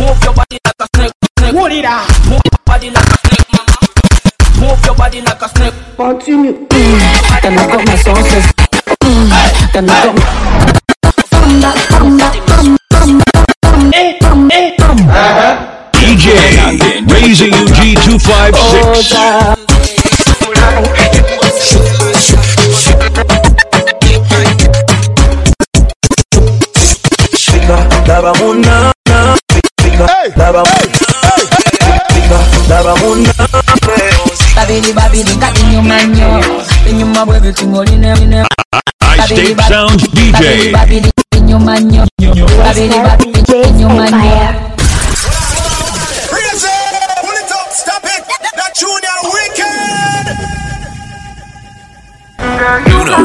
Move your body like a snake. Hold it out. Move your body like a snake, mama. Move your body like a snake. Continue. Then I got my sauces. Then I got DJ Razy UG 256. High State Sounds DJ. Pull it up, stop it. That Junior wicked. You know.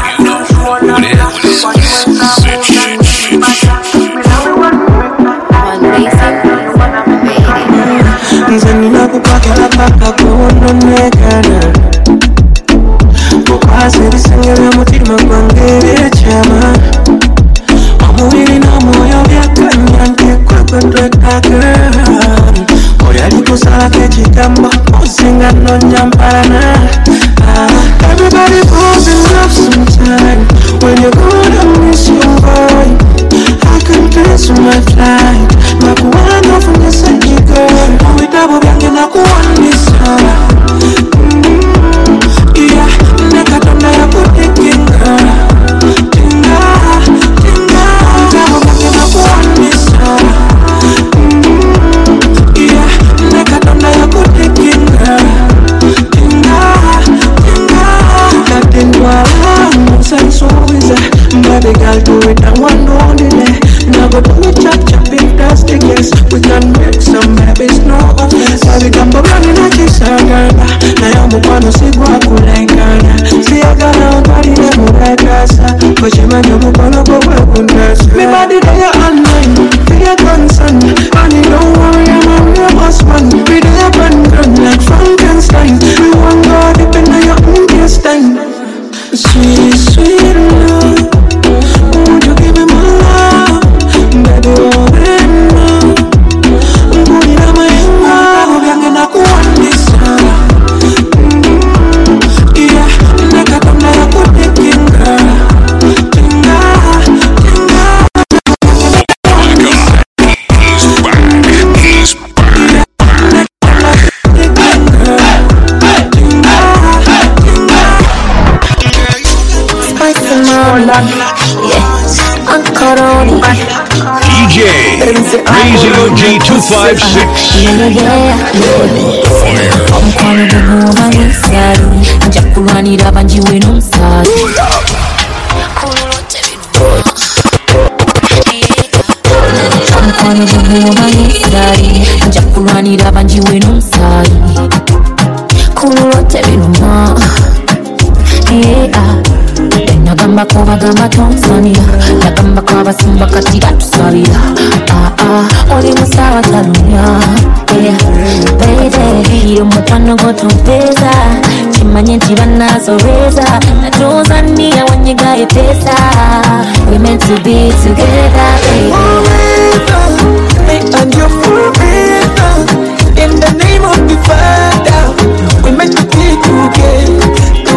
Nzanina kupakela paka kuondo negana Bukwazi bisengera mutima gwangere chama Omubiri n'omwoyo byakanya ntekwa kwendwekaka Oli alikusala ekigambo osinga nonyambalana Everybody falls in love sometime When you're good I miss your boy I can cancel my flight Nakuwana from the side girl Witabo byange nakuwanisa Yeah, nekatanda ya kutekinga Tinga, tinga Witabo byange nakuwanisa Yeah, nekatanda ya kutekinga Tinga, tinga Katendwala, musansuiza Baby girl do it and one only day Now go do it chop chop if that's the case We can make some babies no offense Baby gambo blangi na chisagana Na yamu kwano sigwa kulengana Siyagana umbari ne murekasa Kochimanyo mukono kowe kundasa Me body there all night Be a concern Honey don't worry I'm a real boss man Be there gun like Frankenstein We want God depend on your own destiny Sweet, sweet love Would you give me my love? Baby, oh, baby, Mbulira mayenga Ubyange nakuwanisa Yeah, nekatonda ya kutekinga Tinga, tinga He's back. DJ Razy UG 256. Omukwano guguuma ng'ensali nja kulwanira banjiwe n'omusaayi omukwano guguuma ng'ensali nja kulwanira banjiwe n'omusaayi kululo tebiruma nagambako bagamba tonsanira nagambako abasumba kati batusalira oli musawa talumya beide omukwano gotompeeza kimanye nti bannazoreza natozania wanyigaye pesa we meant to be together Forever, me and you forever In the name of the Father We meant to be together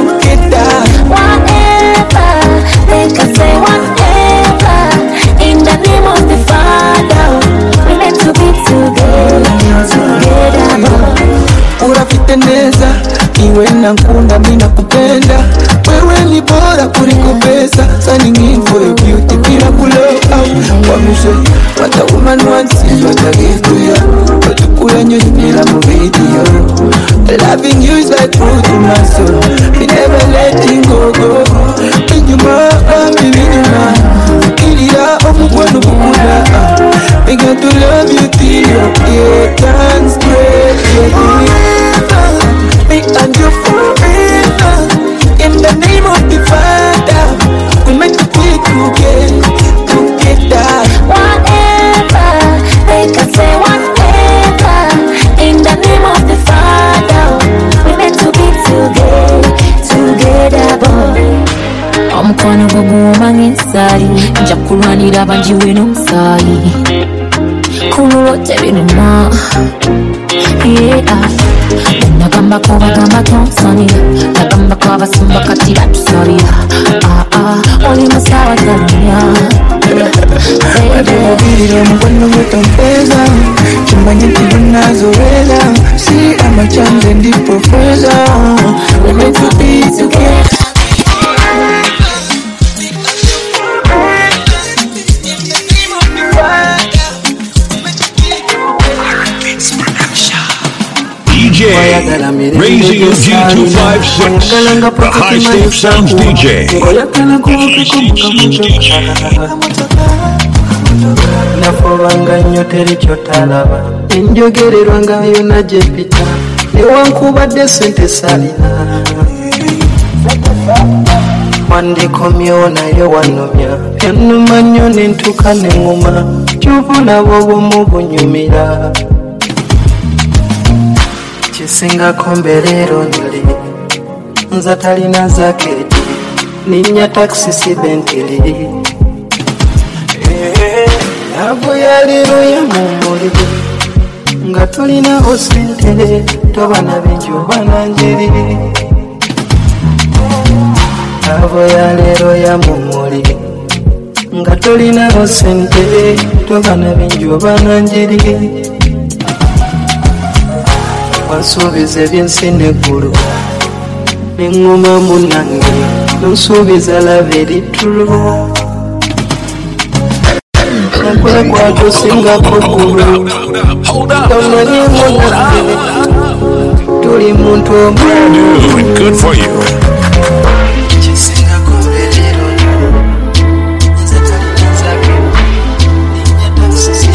Whatever, they can say whatever In the name of the Father We meant to be together Urafite neza, iwe nankunda mina kupenda Wewe ni bora kuliko pesa Signing in for your beauty, bila kulow out Wamuse, what a woman wants is what I give to you But you couldn't use me like a video Loving you is like food to my soul Me never letting go Binyuma, binyuma Fikirira omukwano kukula Begin to love you till your turn straight Forever, me and you forever In the name of the Father We meant to be together Whatever, they can say whatever In the name of the Father We meant to be together boy omukwano guguuma ng'ensali nja kulwanira banjiwe n'omusaayi Kulo tebinena. Yeah. Nagamba kuba gamba tonsoni. Nagamba kwa basumba kati batusabira. Oli masawa galanya. Vile mkono mtambeza Chumbani tibuna zoela See I'm a chance and the professor We're meant to be together DJ Raising G256, the High State Sounds DJ. Nafobanga nyote lichotalaba Enjogererwanga yona jepita Newankubadde sente salina Wandikomyewo naye wanomya Ennuma nnyo nentuka nenguma Kyobula bwobumu bunyumira Kisingako mbereero njoli Nza talina zaketi Ninnya taxi si Bentley Abo ya lero ya mumuli Nga tulinaho sente Tobana binjoba nanjiri Abo ya lero ya mumuli Nga tulinaho sente Tobana binjoba nanjiri Wansuubiza ebyensi n'eggulu Nengoma munange Nonsuubiza laba eritulo Nakula kwato singako gulu Tomanyi munange Tuli muntu omwana Good for you. Kisingako mberero Nze talina zaketi Ninnya taxi si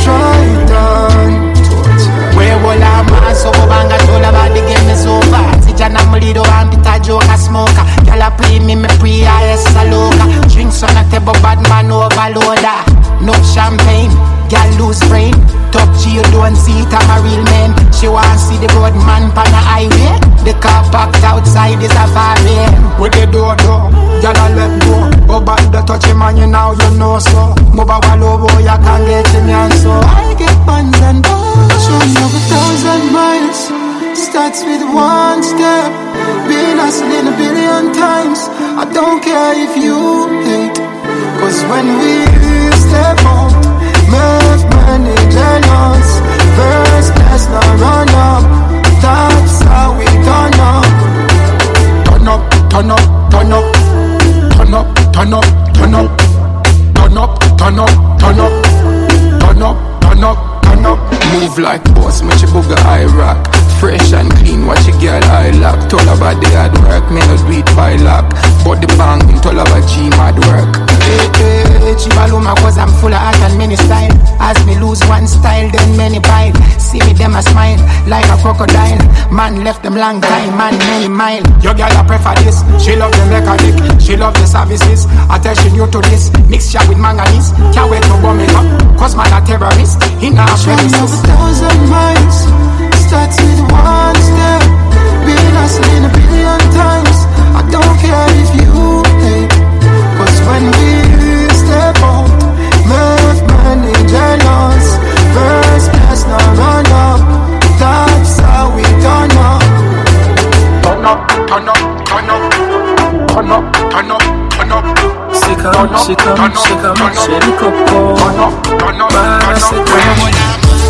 Wewola maso kubanga tola badi game is over. Sijana muliro ambita joka smoker. Y'all play me pre-IS saloka. Drinks on a table, bad man overloader. No champagne, girl lose brain. Top G, you don't see it, I'm a real man. She want see the road man pan the highway. The car parked outside is a Ferrari. With the door, y'all let go. Over the touch him and you now you know so. Move a wall over, you can get him and so. I get buns and buns. Journey of 1,000 miles starts with one step. Been hustling a billion times. I don't care if you hate. Cause when we step out, make money jealous. First class now run up. That's how we turn up. Turn up, turn up, turn up. Turn up, turn up, turn up. Turn up, turn up, turn up. Turn up, turn up, turn up. Move like boss, make your booger eye rock. Fresh and clean, watch your girl eye lock. Told about the hard work, may not do it by luck. But the bang, told about G mad work. Hey, Chibaluma, cause I'm full of art and many style. As me lose one style, then many bite. See me, them a smile, like a crocodile. Man left them long time, man many mile. Your girl I prefer this, she love the mechanic. She love the services, I tell she new to this. Mixture with manganese, can't wait to bomb it up. Cause man a terrorist, in our premises. 1,000 miles starts with one step. Been hustling a billion times. I don't care if you hate. Cause when we step out, make money jealous. First class now run up. That's how we turn up. Turn up, turn up, turn up. Turn up, turn up, turn up. Shikam, shikam, shikam, shirikopo. Turn up, turn up, turn up.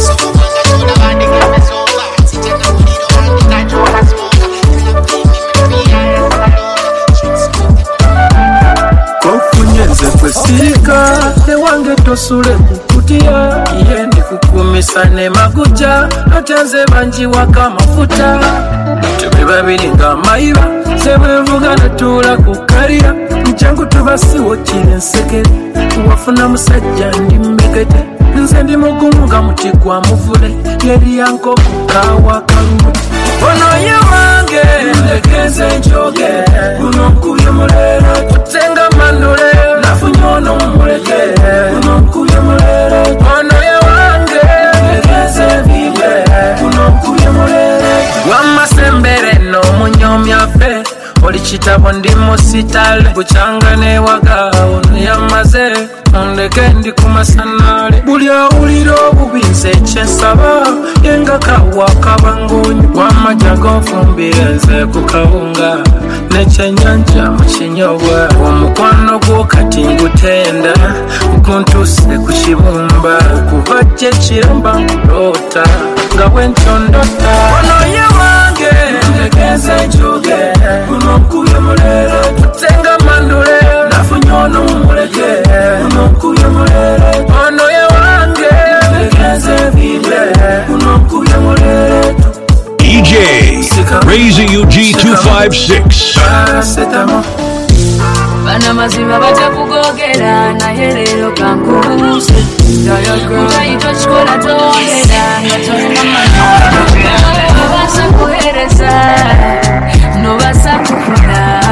Kofunyenze kwesirika tewange tosule kukutia yende kukumisa ne maguja atenze banji waka mafuta tube babiri nga mayiba sebwevuga natula kukalira nchangu tubasiwo kire nsekere wafuna musajja ndi mbekete nze ndi mugumu nga muti gwa muvule yeri yanko kukawa kalulu ono ye wange ndekeze njoge uno nkubye mulero tutenga mandule nafunye ono muleke uno nkubye mulero ono ye wange ndekeze vibe uno nkubye mulero wamasembere no munyomyafe oli kitabo ndi musitale buchanga ne waga ono yamaze ondeke ndi kumasanale buli awulira obubi nze kyensaba yenga kawa kabangonyi wamajja gonfumbira nze ku kawunga n'ekyenyanja mu kinyobwa omukwano gwo kati ngutenda guntuse ku kibumba okuva gye kiramba nkulota nga bwentyondota ono ye wange ntegeze njuge unonkubye mulere tutenga mandule nafunye ono mumuleke unonkubye mulere ono ye wange ntegeze vide unonkubye mulere DJ Raising UG 256. Bana mazima baja kugogera naye leero kankubuse mutayitwa kikola toogera nga tolina manyi nobasa kuhereza nobasa kufuna.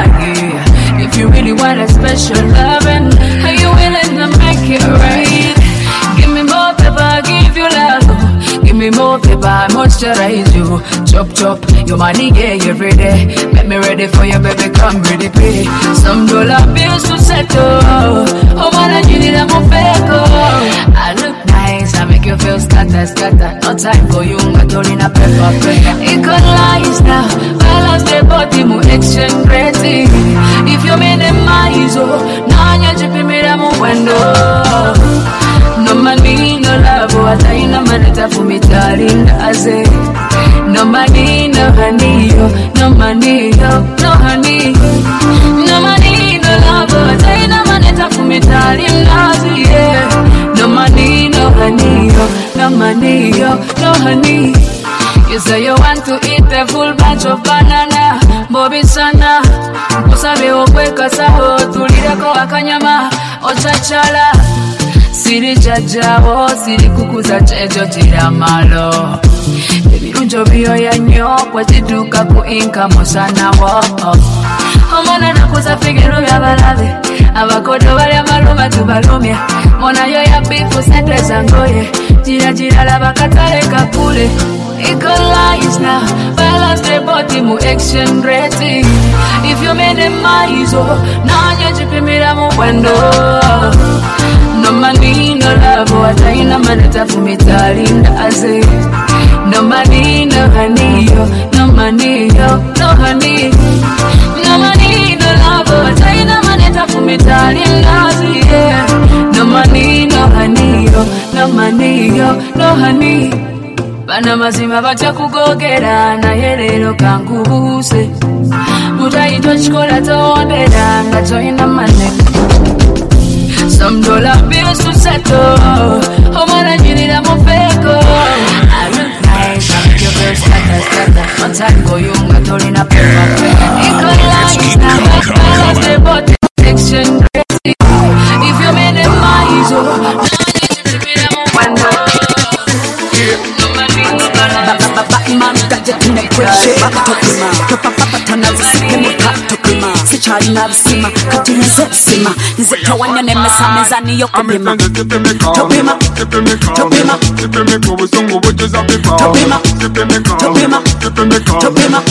If you really want a special loving, are you willing to make it right? Give me more paper, give you love. Give me more paper, I moisturize you. Chop chop, your money get every day. Make me ready for you, baby, come ready pay. Some dollar bills to settle. Oh man, I need it, I'm a fake. I look nice, I make you feel scatter, scatter. No time for you, I'm in a paper. It could lies now, balance the body, mu exchange rating. If you minimize, oh, now you're dripping me, I'm a window. No money, no love, what I know, man, it's for me, darling, I say. No money, no honey, no money, no honey. No money, no love, what I know, man, it's for me, darling, I say. No money, no honey, no money, no honey. You say you want to eat a full bunch of banana, Bobby Sana. Kusabe okweka saho, tulireko akanyama, ochachala. Siri jajawo, siri kukuza chejo tiramalo. Ebirunjo byoya nnyo, bwekituuka ku income osanawo. Omwana nakuza figiro by'abalabe, abakodo balya maluma tubalumya. Mona yo ya bifu sente zangoye, gira laba katale kakule. Equalize now, balance the body mu exchange rating. If you minimize, oh, now you're dripping me down mu window. No money, no love, what I know, man, it's for me, darling, I say. No money, no honey, no money, no honey. No money, no love, what I know, man, it's for me, darling, I say. No money, no honey, no money, no honey. Bana mazima baja kugogera naye leero kankubuse mutayitwa kikola toondera nga tolina manne. Some dollar bills to settle. Omwana nyirira mu feko. I look nice, I make you feel scatter. No time for you nga tolina paper. Equalize now, balance the body exchange rating. If you minimize, now you need to be window. Man, that you can appreciate Sichari na visima, kati nze sima nze tawanya ne mesameza niyo kubima Topima, topima Topima, topima Topima, topima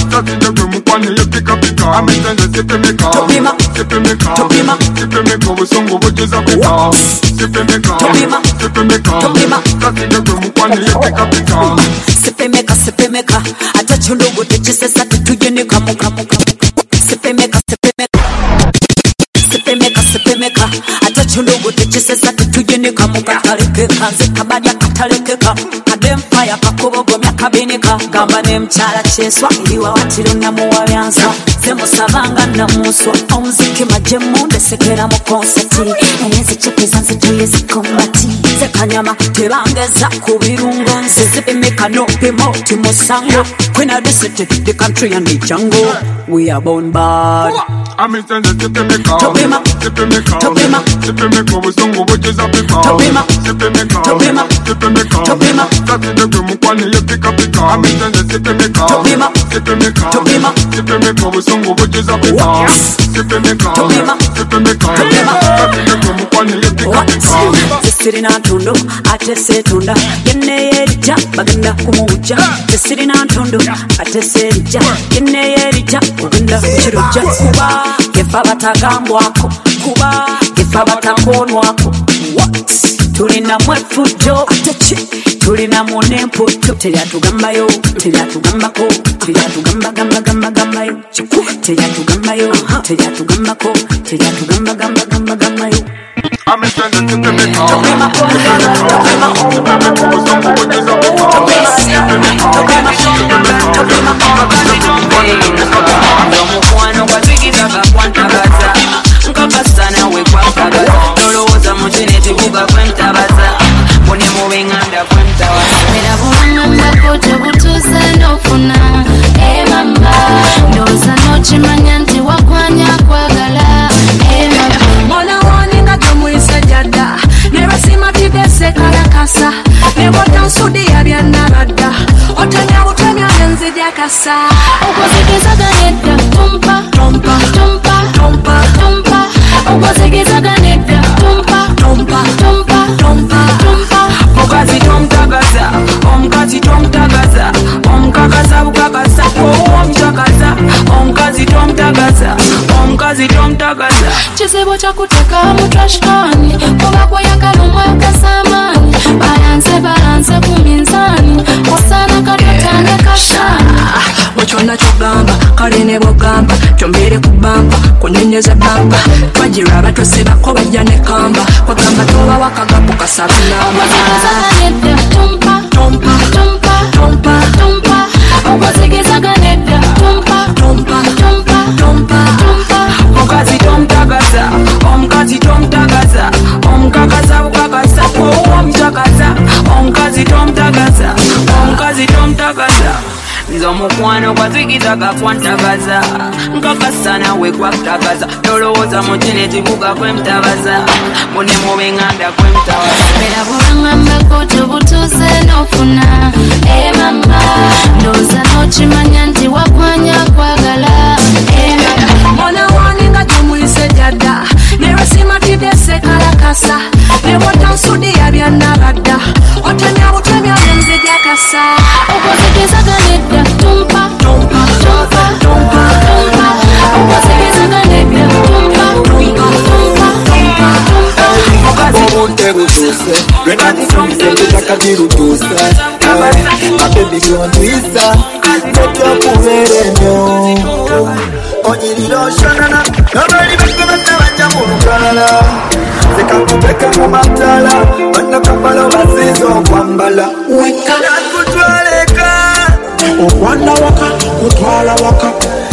Sepemeka, sepemeka atachulugu techisesa tutuyenika muka Sepemeka, sepemeka Sepemeka, sepemeka atachulugu techisesa tutuyenika muka Talekeka, zekabadia katalekeka Kadempaya kakubogomya kabinika Gamba ne mchala cheswa iliwa watiro na muwa vyansa Zemo savanga na muswa Omziki majemu ndesekera mu konseti Enezi chepeza nzituye zikombati Zekanyama tebangeza kubirungo Sepemeka no pimo timosango Queen of the city, the country and the jungle We are born bad I'm saying that Sepemeka Topima, Sepemeka Sepemeka Wuzungu wujeza pipa Topima, Sepemeka Topima, Sepemeka Topima, Tati degu mkwani ye pika pika I'm saying that Sepemeka Topima, Sepemeka Topima, Sepemeka Wuzungu wujeza pipa Sepemeka Topima, Sepemeka Topima, Tati degu mkwani ye pika pika Zisirina ntundu ate setunda Yenne yerija bagenda kumuja Zisirina ntundu ate serija Yenne yerija bagenda kuchiruja Kuba gefa batagambwako Kuba gefa batakonwako tulina mwefujo tulina munemputu teyatugambayo teyatugambako teyatugambagambagambagambamayo teyatugambayo teyatugambako teyatugambagambagambagambamayo I'm a friend to the big Mukwano kwatikitaka kwantabaza nkakasana we kwakagaza nolowooza mukineti buga kwentabaza bone mubenganda kwentabaza era bulangambako tebutuuze n'ofuna mama ndowooza n'okimanya nti wakwanya kwagala mwana waninga tomuyise jadda ne basimatidde sekalakasa ne botansudi yabyannaradda otemya butemya nenzijakasa okozigezaganyedda tumpa tumpa tumpa tumpa tumpa okozigezaganyedda tumpa tumpa tumpa tumpa tumpa omukazi tomutagaza omukazi tomutagaza omukakaza bukakaza omutagaza omukazi tomutagaza omukazi tomutagaza kizibu kyakuteka mu trashkani kuba kweyagala omwagasaamaanyi balanze ku minzaani osaana katotange kashaana mukyonna kyogamba kale ne bwogamba kyombeere ku bamba kunyonyeza bamba twagiraba tosebako bajja ne kamba kwagamba toba wakagapu kasabanamba okozigezaganyedda tumpa tompa tumpa tompa tumpa okozigezaganyedda tumpa tompa tumpa tompa tumpa omukazi tomutagaza omukazi tomutagaza omukakaza bukakaza omutagaza omukazi tomutagaza omukazi tomutagaza nze omukwano gwazigizaka kwantagaza nkakasana we kwakutagaza nolowooza mukineti buga kwemutabaza bone mubenganda kwemutabaza era bulangambako tebutuuze n'ofuna mama ndowooza n'okimanya nti wakwanya kwagala mwana waninga tomuyise jadda ne basimatidde sekalakasa ne botansudi yabyannaradda otemya butemya nenzijakasa okozigezaganyedda tumpa tompa tumpa tompa tumpa okozigezaganyedda tumpa tumpa tumpa tumpa obudde butuuse lwena tusuubize lutaka birutuuse abebi byondwisa netyokubeera ennyo onyirira oshanana nobali bakomeza bajja mu lukalala zekakuteke mu matala bannakambalo basiiza okwambala kakutwaleka okwana waka kutwala waka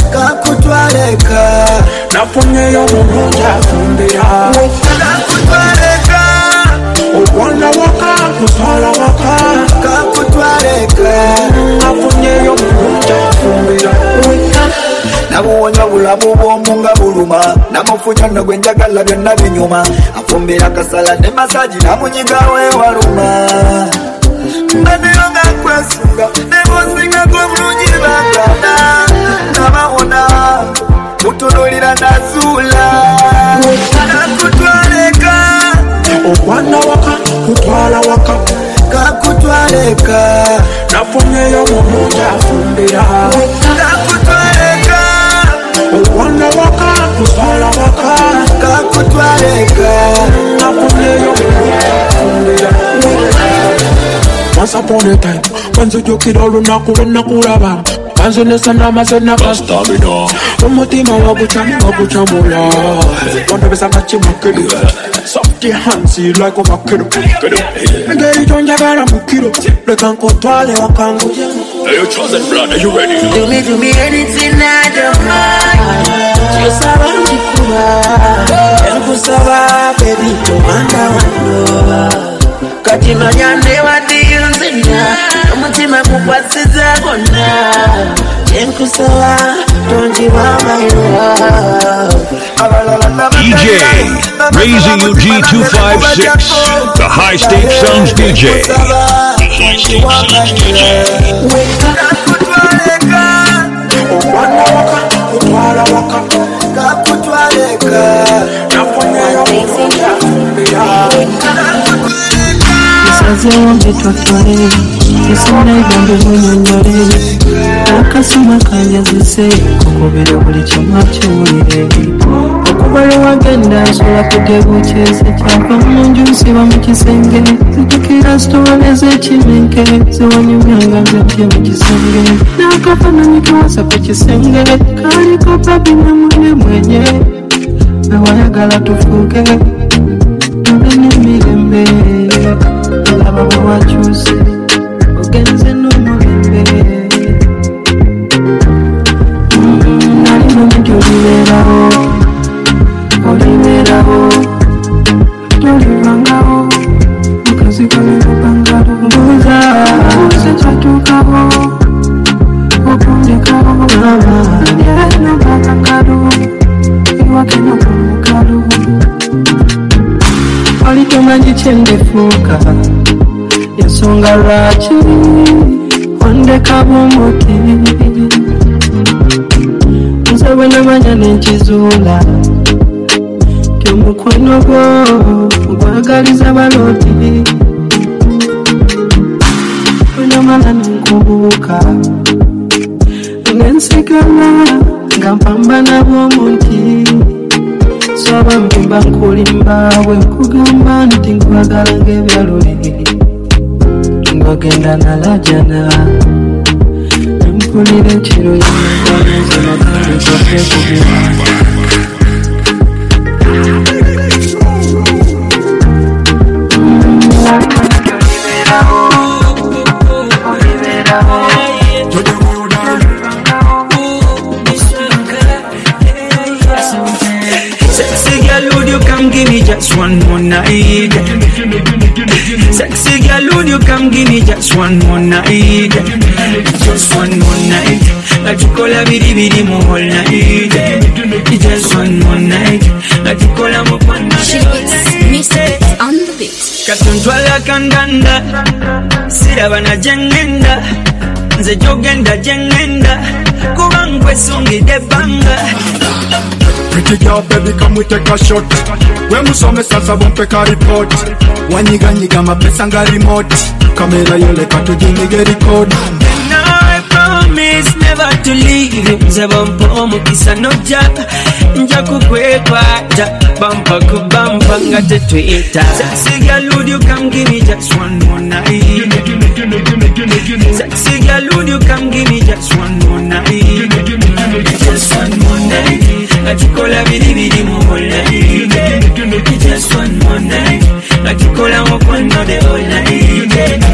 kakutwaleka nafunyeyo omulungi afumbira kakutwaleka okwana waka kutwala waka kakutwaleka nafunyeyo omulungi afumbira nabuwonya bulamu bw'omu nga buluma namufunya nno gwe njagala byonna binyuma afumbira kasala ne masaji namunyigawe waluma mbaddeyo nga nkwesunga ne bonsingako obulungi bagana nabawona kutunulira nazuula kakutwaleka okwana waka kutwala waka kakutwaleka nafunyeyo omulungi afumbira kakutwaleka okwana waka kutwala waka kakutwaleka nafunyeyo omulungi afumbira. Once upon a time, wanzijukira olunaku lwenakulaba kanzonesa n'amaze nakastabira omutima wagucamula ondobesa kakimakiro soft hands like omakiro engeri gyonjagala mukiro leka nkotwale wakanguye. Hey, your chosen blood, are you ready? Do me anything I don't mind. Kusaba nkikuba enkusaba baby tomanda wano kati manya newadiyunzina omutima gukwasiza gonna enkusaba tonjiba my love. DJ Raising UG 256, the High State Sounds DJ. High State Sounds DJ. okwana waka kutwala waka kakutwaleka nafunyeyo omulungi afumbira. Sazeho mbitwatwale esina egambo munyonyole akasima kanjazise kukubira buli kimu kiwulire Obale wagenda nsobola kutebuukyeza kyava mu nju nsiba mu kisenge zijjukira sitone z'ekimenke ziwanyumyanga nze ntye mu kisenge n'akafaananyi twasa ku kisenge kaliko papi ne munne mwenye bewayagala tufuuke tube n'emirembe olaba bwe wakyuse ogenze n'omulembe nali mumu gyolibeerawo oliberaho tolivangaho mukazi kalebangalo mbuza sekyatuukaho okundekaho nobakangalo iwakenobomukalo olitomanyi kyendefuuka ensonga lwaki ondeka bumuti nze bwe namanya nenkizuula omukono gwo gwagaliza baloti wenamala nenkubuuka nensigala nga mpambana bw'omunti soba mpimba nkulimba bwe nkugamba nti nkwagala ng'ebyaluli ng'ogenda nalajana mpulira ekiro yenaganezenakanezokekubira Sexy girl, would you come give me just one more night? Sexy girl, would you come give me just one more night? Just one more night. Like you call a bidi bidi more whole night. Just one more night. Like you call a more one night. Mr. on the beat. Katuntwala kandanda sirabana jengenda nze jogenda jengenda kuba nkwesungidde ebbanga. Pretty girl, baby, come we take a shot. When we saw me salsa, bumpe ka report. Wanyiga mapesa nga remote. Kamera yoleka tujinige record. I promise never to leave you. Nze bampa omukisa nojja nja kukwekwata bampa ku bampa nga tetweta. Sexy girl, would you come give me just one more night? Sexy girl, would you come give me just one more night? Just one more night. Natikola bidi bidi mu whole night. Just one more night. Natikola mokwano the whole night.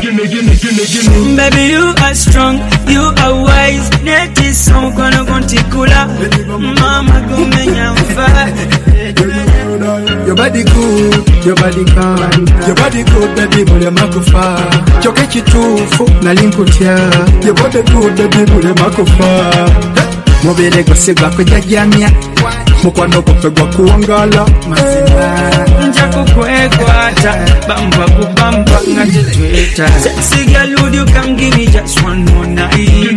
Baby, you are strong, you are wise. Neti somukwano kontikula mama gumenya mfa. Your body good, your body calm. Your body good, baby, bule makufa. Choke chitufu, nalinkutya. Your body good, baby, bule makufa. Mubere gosiga kujajamya. Mukwano kofe gwa kuwangala mazima. Nja kukwekwata bamba kubamba nga tetweta. Sexy girl, would you come give me just one more night?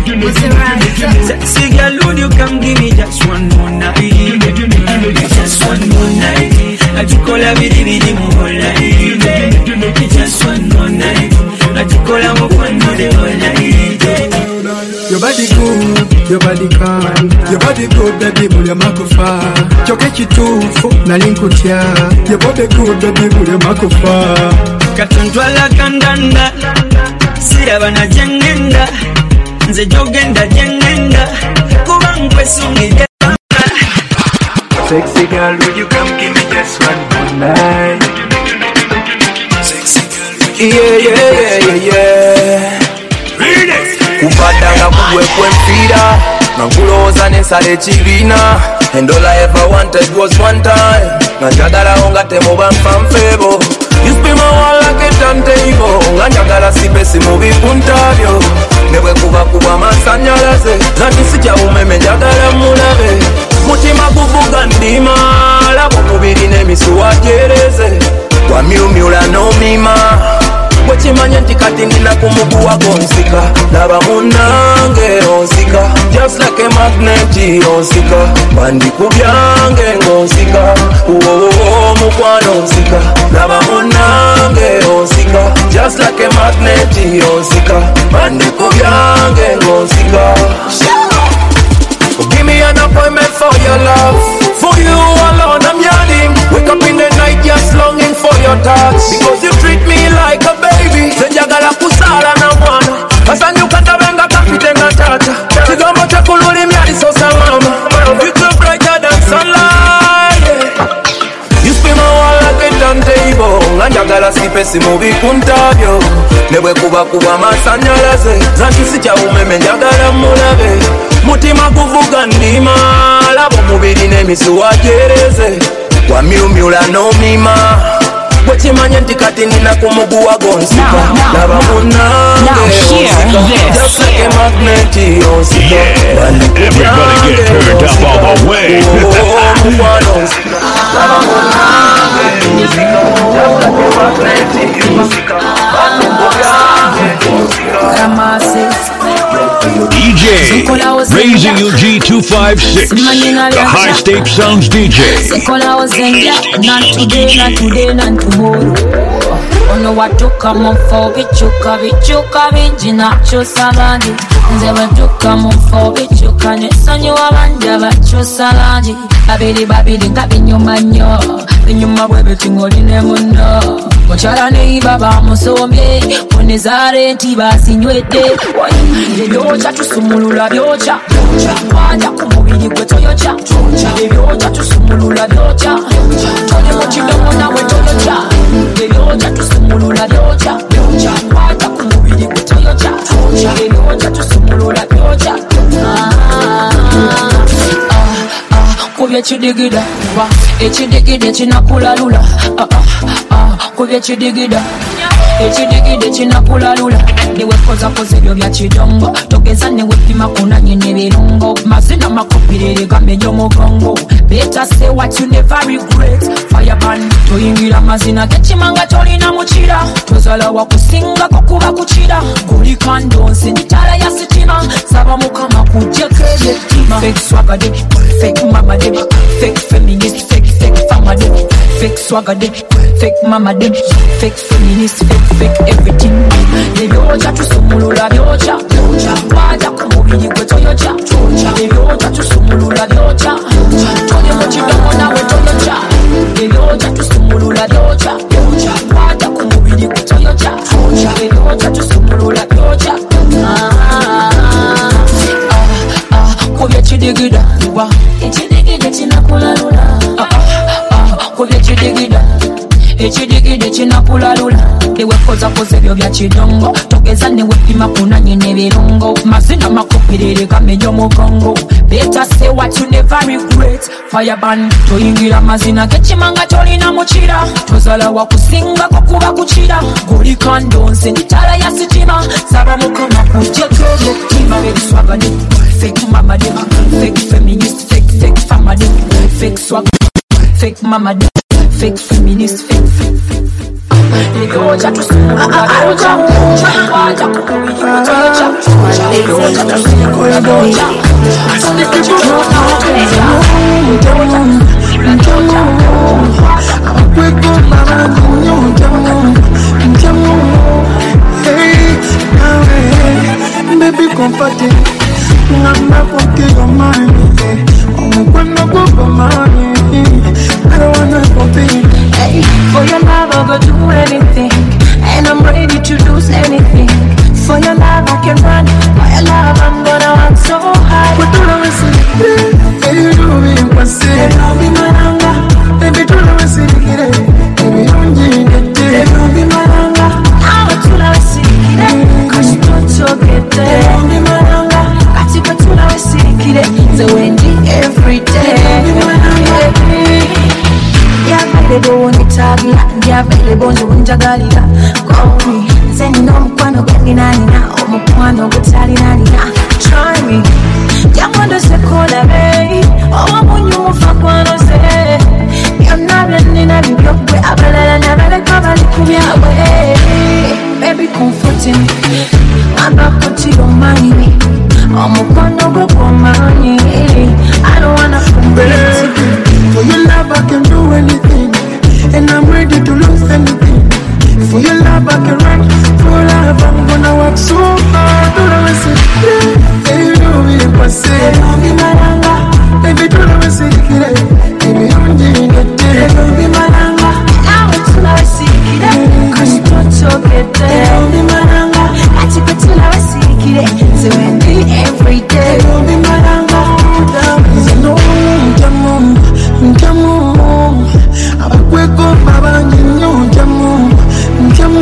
Sexy girl, would you come give me just one more night? Just one more night. Natikola bidi bidi mu whole night. Just one more night. Natikola mokwano the whole night. Your body good, your body calm. Your body good, baby, bule makufa. Choke chitufu, nalinkutya. Your body good, baby, bule makufa. Katuntwala kandanda sirabana jengenda nze jogenda jengenda kuba nkwesungidde. Sexy girl, would you come give me just one more night? Sexy girl, yeah. Kupadanga kugwe kwempira nankulowooza nensala ekibiina and all I ever wanted was one time nanjagalawo nga temuba nfanfeebo. You spin my wall like a turntable nga njagala sipesi mu bipunta byo ne bwe kuba amasannyalaze nati sikyawumeme njagala mulabe mutima guvuga ndima laba omubiri n'emisuwa gyereze wamyumyula n'omima wekimanye nti kati nina kumuguwa gonsika laba munange onsika just like a magnet onsika bandi kubyange ngonsika mukwano onsika laba munange onsika just like a magnet onsika bandi kubyange ngonsika. Give me an appointment for your love. For you si mubikuntabyo ne bwe kuba amasanyalaze zankisi kyawumeme njagala mulabe mutima guvuga ndima laba omubiri n'emisuwa gyereze wamyumyula n'omima bwe kimanye nti kati nina ku muguwa gonsika laba munange onsika just like a magnet onsika Everybody get turned up all the way. mukwano onsika laba munange onsika just like a magnet onsika DJ Raising UG 256, the High State Sounds DJ. Not today, not tomorrow. Ono watuka mufo bichuka bingi nakyusa bangi nze bwetuka mufo bichuka nesonyi wabanja bakyusa bangi babiri nga binyuma nnyo binyuma bwe bitingoline muno mukyala neyiba bamusombye munezaale nti basinywedde ebyokya tusumulula byokya wanja ku mubiri gwe toyokya ebyokya tusumulula byokya tone mu kidomo nawe toyokya ebyokya tusumulula byokya wanja ku mubiri gwe toyokya ebyokya tusumulula byokya kubye kidigida ekidigida kinakulalula kubye kidigida ekidigide kinakulalula niwekozakoza ebyo bya kidongo togeza newepima kunanye nebirungo mazina makopirere gamenya omugongo better say what you never regret fireban toyingira mazina gekimanga tolina mukira tozala wakusingako kuba kukira guli kandonsi nditala ya sitima saba mukama kujjeko ebyetima fake swagade fake mamade fake feminist fake famade fake swagade fake mamade fake feminist fake everything ebyokya tusumulula byokya wajja ku mubiri gwe toyokya ebyokya tusumulula byokya tone mu kidomo nawe toyokya ebyokya tusumulula byokya wajja ku mubiri gwe toyokya ebyokya tusumulula byokya kubye kidigida ekidigida kinakulalula kubye kidigida ekidigide kinakulalula ewekozakoza ebyo bya kidongo togeza newepima kunanye nebirungo mazina makopirere gamenya omugongo better say what you never regret fireban toyingira mazina gekimanga tolina mukira tozala wakusingako kuba kukira guli kandonsi nditala ya sitima saba mukama kujjeko ebyetima ebiswagade fake mamade fake feminist fake famade fake swag fake mamade fake feminist fake ebyokya tusumulula byokya wajja ku mubiri gwe toyokya ebyokya tusumulula byokya baby comforting ngamba porque your mind cuando poco money I don't wanna compete. Hey, for your love I'll go do anything, and I'm ready to lose anything. For your love I can run, for your love I'm gonna run so high. But don't ever see it, baby do me impossible. Don't be my langa, baby don't ever see it, baby don't need it. Don't be my langa, I'm a tula see it, cause you don't get there. Don't be my langa, got to go tula see it, so Wendy every day. Don't be my langa. Available nitagila, available njunjagalira. Call me, send no mukwano gwenina, omukwano gutalina. Try me, jamwando sekola bay, owa munyufa kwano se. Byonna nina bibyogwe abalala nabaleka bali kumyawe. Baby comforting me, I'm not put your money. Omukwano gwo gw'omanyi, I don't wanna compete. For your love I can do anything, and I'm ready to lose anything. For your love I can run, for love I'm gonna work so hard. Don't ever say it, baby do me impossible. Don't be my langa, baby don't ever say it, baby don't need it. Don't be my langa, now it's not secret, cause you don't get there. Don't be my langa, I take it till I see it, so when we every day. Don't be my langa, Jamu, abakweko babanyi nyo jamu, jamu.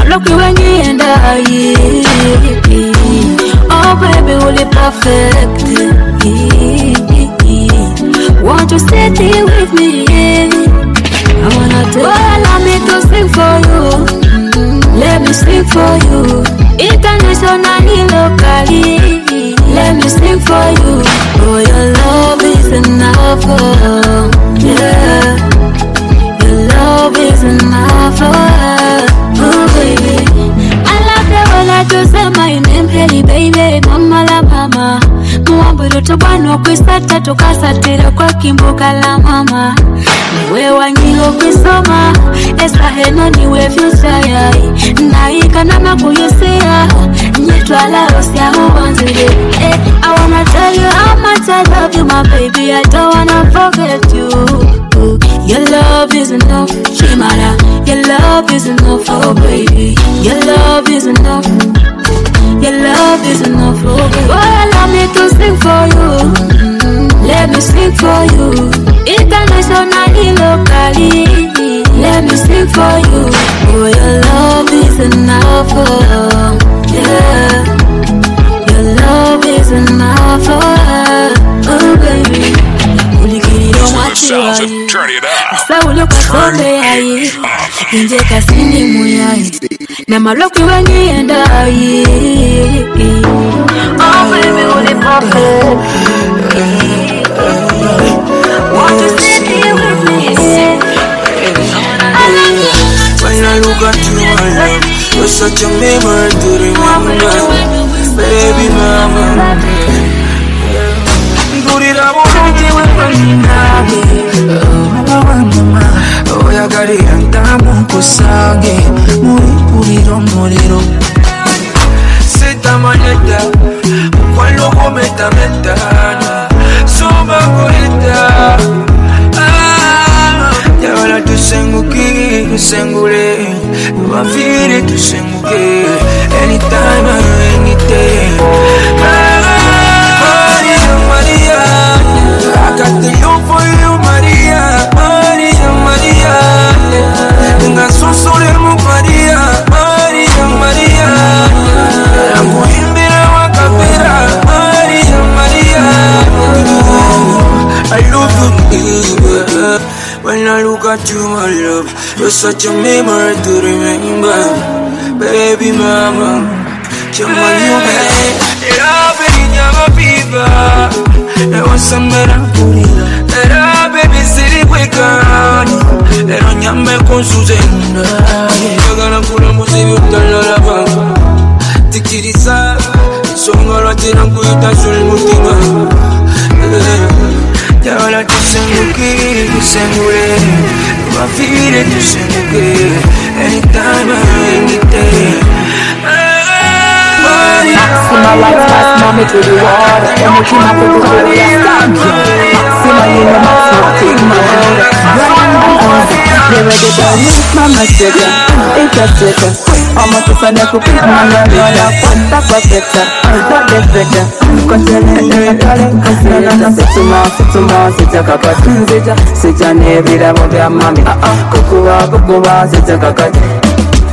lucky when you and I. Oh baby, will it perfect? Won't you stay here with me? I wanna tell you, allow me to sing for you. Let me sing for you. Internationally, locally. Let me sing for you. Oh, your love is enough. Oh, yeah. Your love is enough. Oh, baby. I love the way that you say my name, Kelly, baby. Mama la mama. Mwambulu tubano kwisata tukasatira kwa kimbuka la mama. Niwe wanyilo kwisoma esa heno niwe future yai naika nama kuyusia nyetwala osya uwanzile. I wanna tell you how much I love you, my baby. I don't wanna forget you. Your love is enough, Chimara. Your love is enough, oh baby. Your love is enough. Your love is enough, oh baby. Oh, allow me to sing for you. Let me sing for you. Internationally, locally. Let me sing for you. Oh, your love is enough, oh, yeah. Your love is enough, oh baby. Turn it up. Saulo kasombe yayi inje kasini muyayi na maloki wengi endai. Oh baby, will it perfect? Want to sit here with me? When I look at you, I love. You're such a memory to remember, baby mama. Gurira bulungi wewe mama, oyagala yandamu nkusange muliro muliro sitamaneta mukwano gwometameta soba kuleta yawala tusenguke tusengule wavire tusenguke anytime anything. Maria, I got the love for you, Maria, Maria, Maria. Tenga sosole mu Maria, Maria, Maria. Akuimbira wakapera, Maria, Maria. I love you, baby. When I look at you, my love, you're such a memory to remember, baby mama. You're my new baby. Ewa sambera kurira era baby siri kwekani era nyambe konsuzenda yagala kula muzibi utalala banga tikirisa songa lwatina nkuyita zuli mutima yagala tusenguke tusengule wafire tusenguke anytime anything. Maxima lights pass mommy to the wall. When you came up with the whole stand you. Maxima you know Maxima take my word. They were the darling mama sugar. It's a sugar. Almost if I never pick my mother. What's up a better? Not the better. Consider darling. Consider Situma Sitaka Tunzija. Sija Nevida Bobia Mami. Kukuwa Sitaka Kati.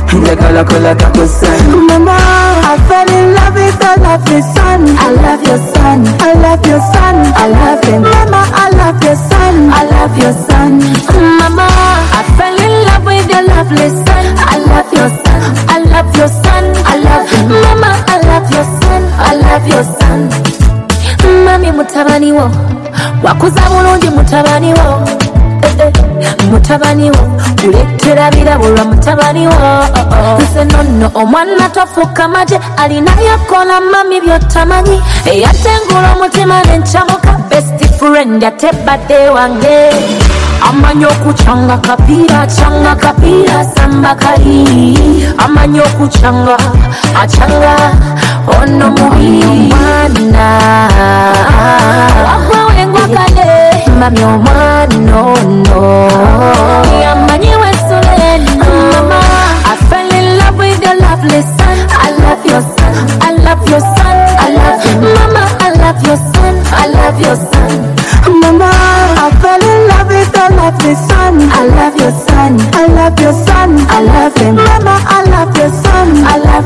Mama, I fell in love with a lovely son. I love your son. I love your son. I love him. Mama, I love your son. I love your son. Mama, I fell in love with your lovely son. I love your son. I love your son. I love him. Mama, I love your son. I love your son. Mami mutabani wo, wakuza bulungi mutabani wo. Mutabani wo uletera birabulwa mutabani wo nse nonno omwana tofuuka maje alina yakola mami byotamanyi eyatengula omutima nencamuka best friend yatebadde wange amanyi okucanga kapiira samba kali amanyi okucanga acanga ono mubi omwana wagwawe ngwagale mami omwana ono yamanyi wesuleni mama. I fell in love with your lovely son. I love your son. I love your son. I love him. Mama, I love your son. I love your son. Mama, I fell in love with your lovely son. I love your son. I love your son. I love him. Mama, I love your son.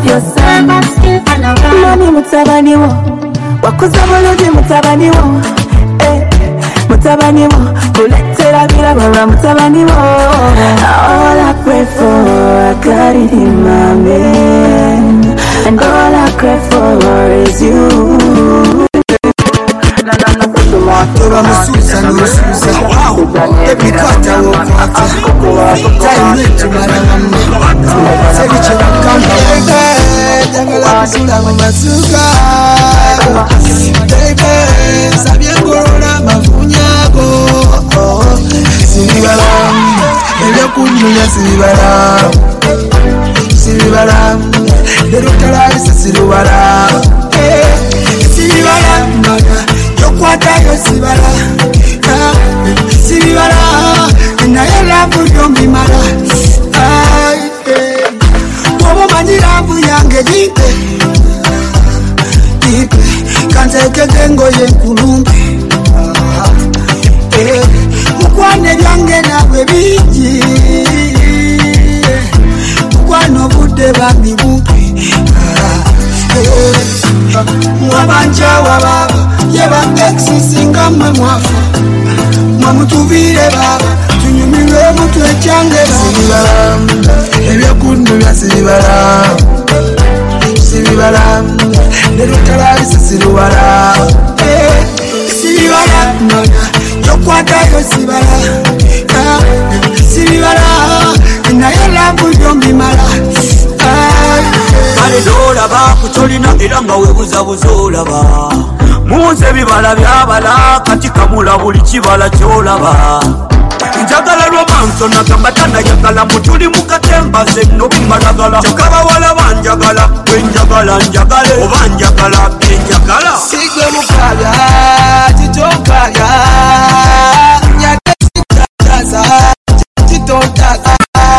love yourself. Mami mutabani wo, wakoze bulungi mutabani wo. Mutabani wo, kuletera birabara mutabani wo. All I pray for, I got it in my man, and all I cry for is you. Toba mususa nususa epikata wokwata taimwetu maramama sebiche bakamba jagala kusula mu masuka baby sabye ngorola mafunyago sibibala ebyokunyunya sibibala lero talaisa sibibala sibibala mbaga yokwatayo sibibala naye lavu lyomimala oba omanyi lavu yange dipe kantekeke engoye nkulumbe mukwana ebyange nabwe bingi mukwana obudde bami bumpi mwabanjawa baba yeba exisinga mwe mwafa mwamutuvire baba tunyumirwe mutwe cyange sibibala ebyokundu bya sibibala lero talaisa sibibala nona yokwatayo sibibala naye lavu lyomimala kale dolaba kutolina era nga webuzabuza olaba munze bibala byabala kati kamula buli kibala kyolaba njagala romanso nagamba tanayagala mutuli mukatemba zenno bimalagala kyokka bawala banjagala bwenjagala njagale oba njagala byenjagala sigwe mukaga titokaga nyate sitataza titotaga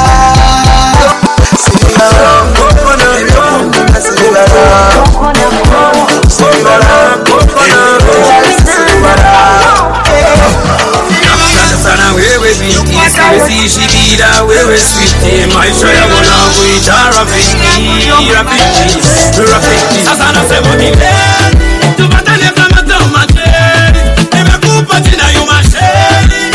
Shibira wewe sweet maisha ya wana kuita rafiki sasa nasema nile tupatane kama tomateri nimekupa jina yumasheri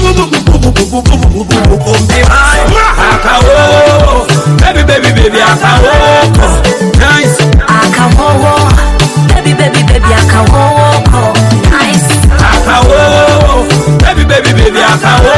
akawo baby akawo nice akawo baby akawo nice akawo baby akawo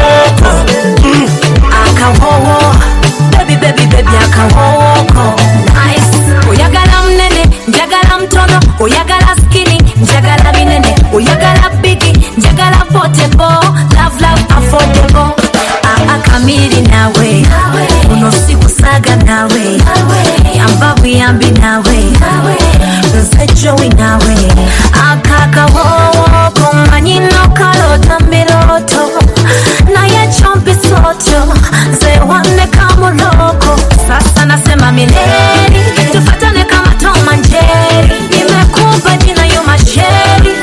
akawowo baby akawowo nice oyagala mnene njagala mtono oyagala skinny njagala binene oyagala bigi njagala portable love affordable akamiri nawe uno sikusaga nawe yamba buyambi nawe nzejowi nawe akakawowo komanyino kalota miroto naye chompi soto zewane kamuloko sasa nasema mileni tufatane kama Tom and Jerry nimekupa jina yumasheri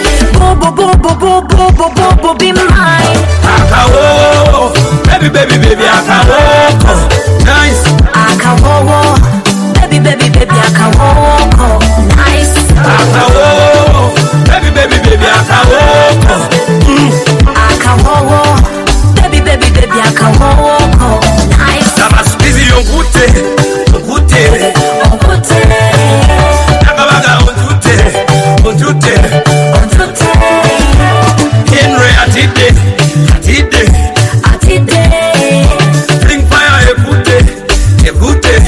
bubu be mine akawo baby akawo nice akawo baby akawo nice akawo baby akawo akawo baby akawo nice Sama spizi yonkute Nakabaga ontute Henry atide Bring fire ekute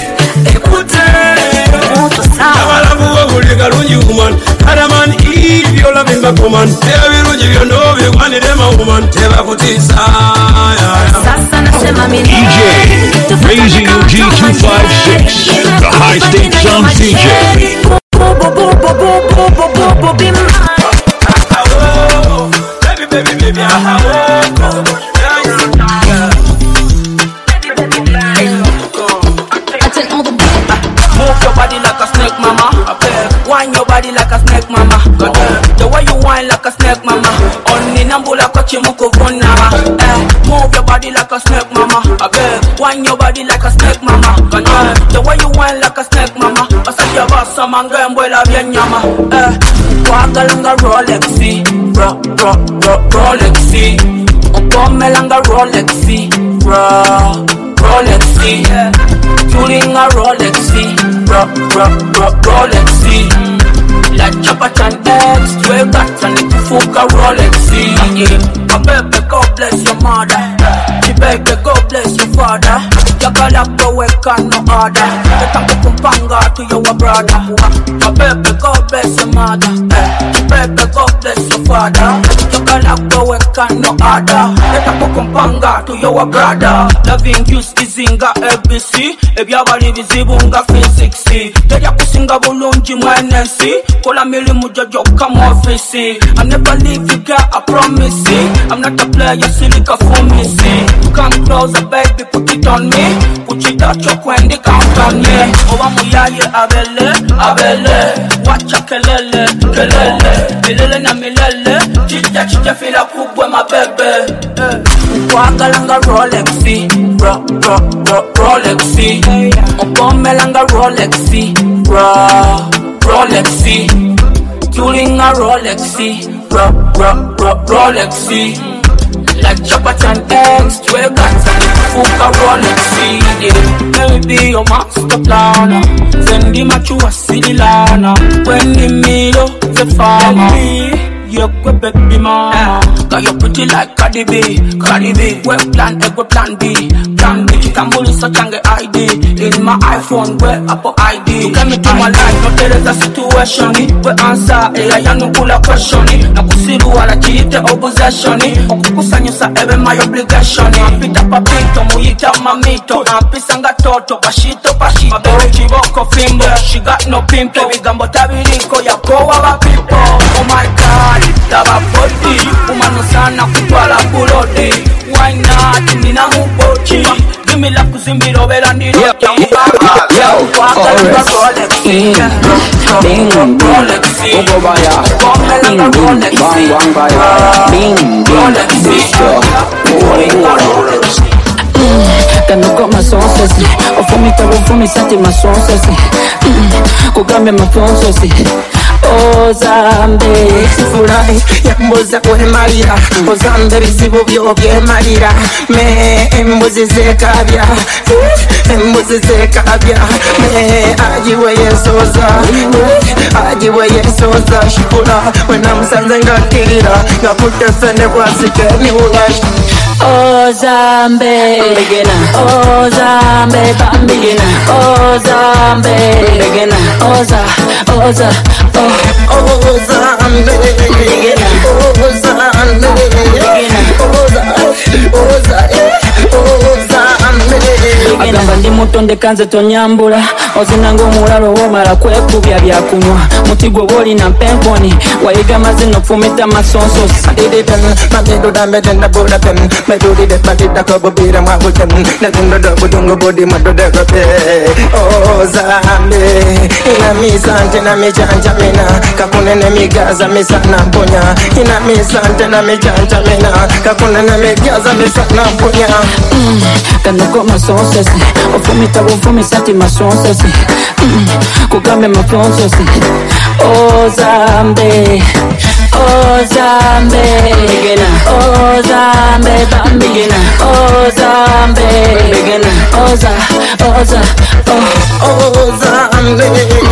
Nabalabu wabuli galungi woman Kadaman Eve yola bimba kuman Teba birungi byondo bigwanire ma woman Teba kutisa sasa nasema DJ Raising UG256, the High State Sounds DJ. Be mine baby move your body like a snake, mama. Wind your body like a snake, mama. The way you whine like a snake, mama. Only nambula kochimuko vonama. Move your body like a snake, mama. Wind your body like a snake, mama. The way you whine like a snake, mama. Ella basa manga envuela bien llama. Guagalanga Rolexi, Rolexi. Okomelanga Rolexi, Rolexi. Tulinga Rolexi, Rolexi. La Chapatan X, 12 got and it fuka Rolexi. My baby, God bless your mother. The baby, God bless your father. Yakala go work on no order. Better go kumpanga to your brother. My baby, God bless your mother. The baby, God bless your father. Yakala go work on no order. Better go kumpanga to your brother. Loving you skizinga ABC. Ebyabali bizibunga 360. Teja kusinga bulungi mwenensi. Kola milimu jojo come office. I never leave you girl, I promise you. I'm not a player, silly for me. Come closer baby, put it on me. Put it out your when they count on me. Owa muyaye abele. Wacha kelele. Milele na milele. Chicha fila kubwe my baby. Wagalanga Rolexi, Rolexi. Okomelanga Rolexi, Rolexi. Tulinga Rolexi, Rolexi. Like Chapatan X, 12 guns and fuka Rolexi. Maybe your master planner. Zendi machua sidilana. When the middle, the farmer. You go baby mama. Got you pretty like Cardi B. Where plan A, where plan B. Kambuli Sachange ID. In my iPhone, where Apple ID. You came into my life, no there is a situation. We answer, I no kula question. Na kusiru wala chiite opposition. Okukusanya sa ebe my obligation. Pita papito, muyita mamito. Pisanga toto, pashito. My baby chiboko fimbo. She got no pimple. Bigambo tabiriko ya kowa wa people. Oh my God. Lava body, umano sana kutwala bulodi. Why not? Nina mubochi. Give me la kuzimbiro vela ndiro. Yo, Kano got my songs to see. Oh, for me, sati my songs to see. Go grab me my phone to see. Oh, Zambe, Sifurai, Yamboza, Maria, oh, Zambe, Sibu, Maria, me, Embozze, Cabia, Embozze, Cabia, me, Ajiway, Sosa, Ajiway, Sosa, Shikura, when I'm sending a killer, I put the fender was a new life. Oh, Zambe, beginner, oh, Zambe, beginner, oh, Zambe, beginner, oh, Zambe, agamba ndi mutonde kanze tonyambula ozinanga omulalo womala kwekubya byakunywa muti gwe bwolina mpenkoni wayiga mazino okufumita masonsos Zambe ina misante na michanja mina kakunene migaza misana mponya ina misante na michanja mina kakunene migaza misana mponya kanoko masonsesi ofumita wofumisati masonsesi kugame mafonsesi oh Zambe oh Zambe beginner oh Zambe beginner oh Zambe beginner oh Zambe oh Zambe oh Zambe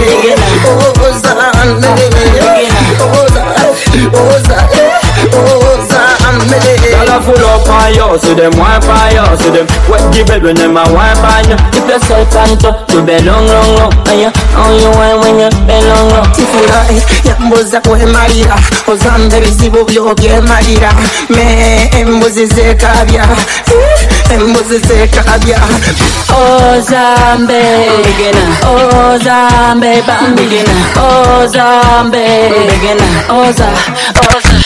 Y'all full up on you, so them wine by you, so them wet the bed when them a wine by you. Keep yourself on top, you be long, and you on you wine when you be long. Tifulai, Yamboza kwe Maria, Ozambe bizibu byoge Maria, me Embozze kabya, Embozze kabya. Ozambe beginner, Ozambe beginner, Ozambe beginner, Ozambe.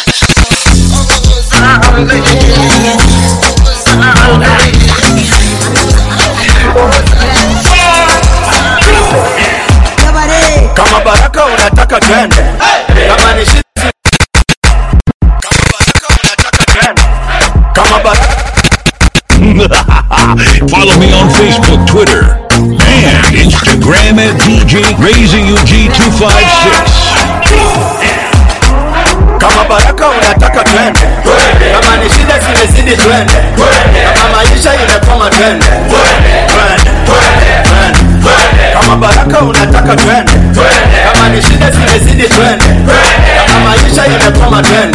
Kama baraka unataka twende, kama ni shit, kama baraka. Follow me on Facebook, Twitter, and Instagram. Instagram at DJ Raising UG 256. Kama baraka unataka twende, kama ni shida zimezidi twende, kama maisha imekoma twende, kama baraka unataka twende, kama ni shida zimezidi twende, kama maisha imekoma twende,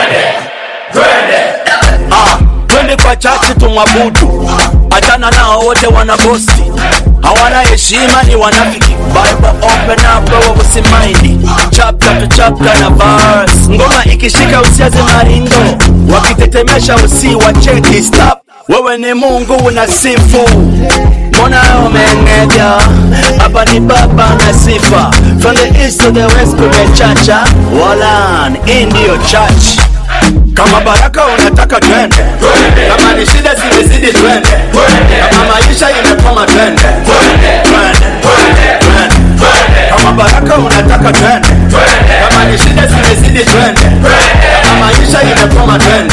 twende kwa chachi tumwabudu, achana nao wote wanabosti, hawana heshima ni wanafiki. Bible open up wewe usimaindi, chapter to chapter na verse, ngoma ikishika usiaze maringo, wakitetemesha usiwacheki, stop. Wewe ni Mungu unasifu, mbona umengeja, hapa ni baba na sifa. From the east to the west kumechacha, Walan in your church. Kama baraka unataka twende, kama ni shida zimezidi twende, kama maisha imekoma twende, kama baraka unataka twende, kama ni shida zimezidi twende, kama maisha imekoma twende.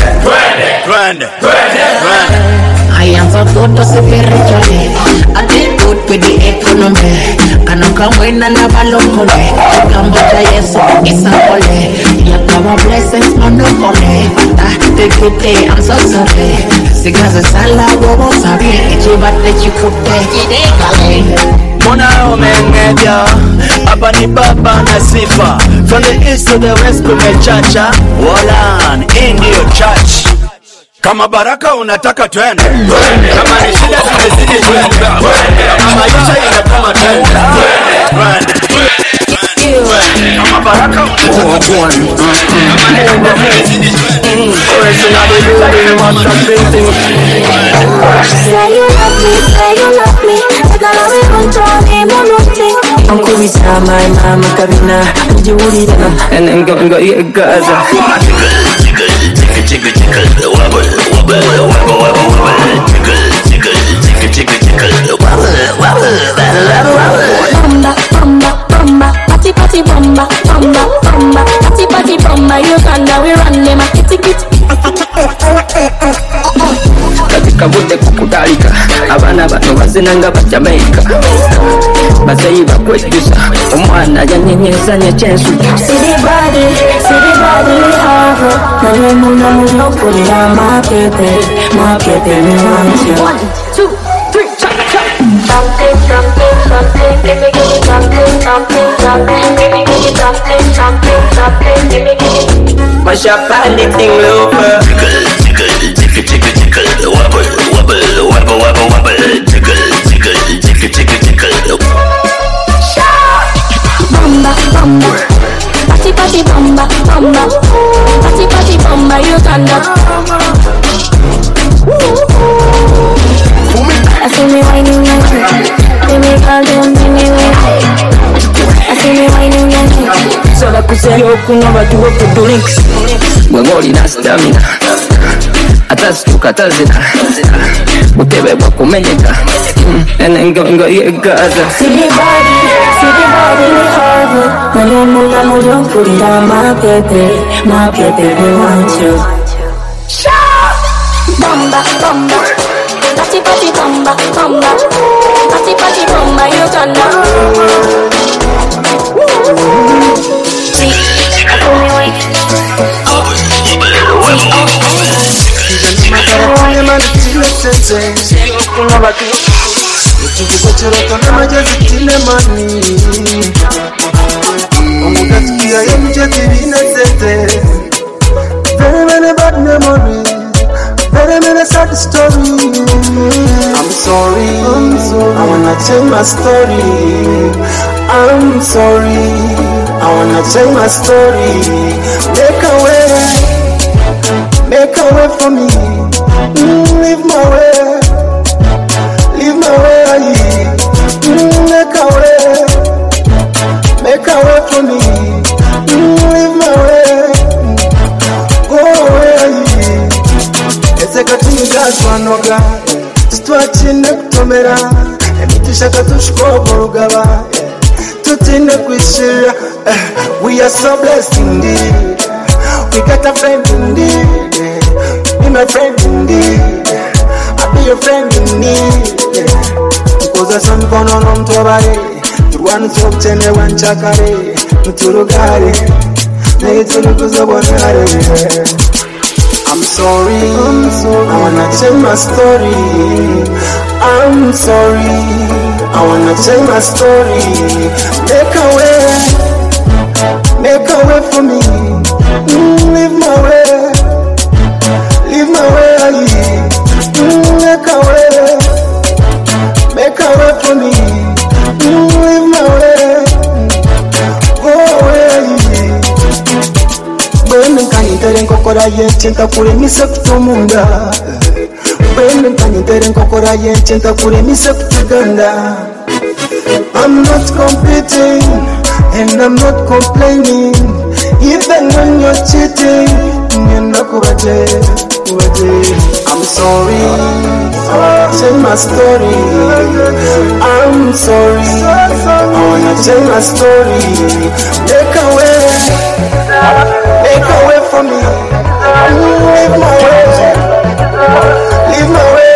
I am so good to spiritually. I did good with the economy. Can I come in and have a look on it? I come back to yes, it's a holy. You come a blessings, monopoly. The good day, I'm so sorry. Because it's a lot of us are here. It's about that you could take it. Mbona umengeja, hapa ni baba na sifa. From the east to the west kumechacha, Walan in your church. Kama baraka unataka twende, kama ni shida zimezidi twende, kama maisha imekoma twende, kama baraka unataka twende, kama ni shida zimezidi twende. Say you love me, say you love me. Tegala we control monoting. Uncle Visa, my mama Karina, Julia, and then go get Gaza. Jiggle, wobble, wobble, wobble, wobble, wobble, jiggle, wobble, bomba, bomba, bomba, party, party, bomba, bomba, bomba, party, party, bomba. Uganda, we run them a kitty kitty. Katika bude kukutalika, abana bano bazinanga ba Jamaica. Bazayi bakwejusa, omwana yanyenyeza nyechensu. See the body we have it. Now you move, now you put it on my baby, me want you. 1, 2, 3, chop, chop. Something, something, something. Give me something, something, something. Give me something, something, something. Give me. Mash up all the thing over. Jiggle, wobble, wobble, wobble, wobble, wobble, jiggle. Bomba, bomba, party, party, bomba, bomba, party, party, bomba, Uganda. I see me whining like it. Give me all them, give me way. I see me whining like it. So that kusema yokunywa batu wote drinks. Mwengoli na stamina. Atasuka tazina. Butebe bwa kumenyeka. And then go get Gaza. See the body we have it. Now you move, now you put it on my baby, we want you. Bomba, bomba, party, party, bomba, bomba, party, party, bomba, Uganda. See, I feel me waiting. Very many bad memories, very many sad stories. I'm sorry, I wanna change my story. I'm sorry, I wanna change my story. Make a way for me. Leave my way make a way for me. Leave my way, go away. Eseka tumigatwanoga, tutwatine kutomera, emitishaka tushikogorugaba, tutine kwishira. We are so blessed indeed. We got a friend indeed. Be my friend indeed. I'll be your friend in need. Because some kono no mtobare. One folk tene one chakare Mutulugare Neitulukuzabonare. I'm sorry, I wanna change my story. I'm sorry, I wanna change my story. Make a way for me. Leave my way, leave my way. Make a way for me. Leave my way, go away. Bwene nkanyitera enkokora y'enkye ntakulemisa kutomunda. Bwene nkanyitera enkokora y'enkye ntakulemisa kutuganda. I'm not competing and I'm not complaining. Even when you're cheating, I'm sorry, change my story. I'm sorry, I wanna change my story. Make a way for me. Leave my way, leave my way.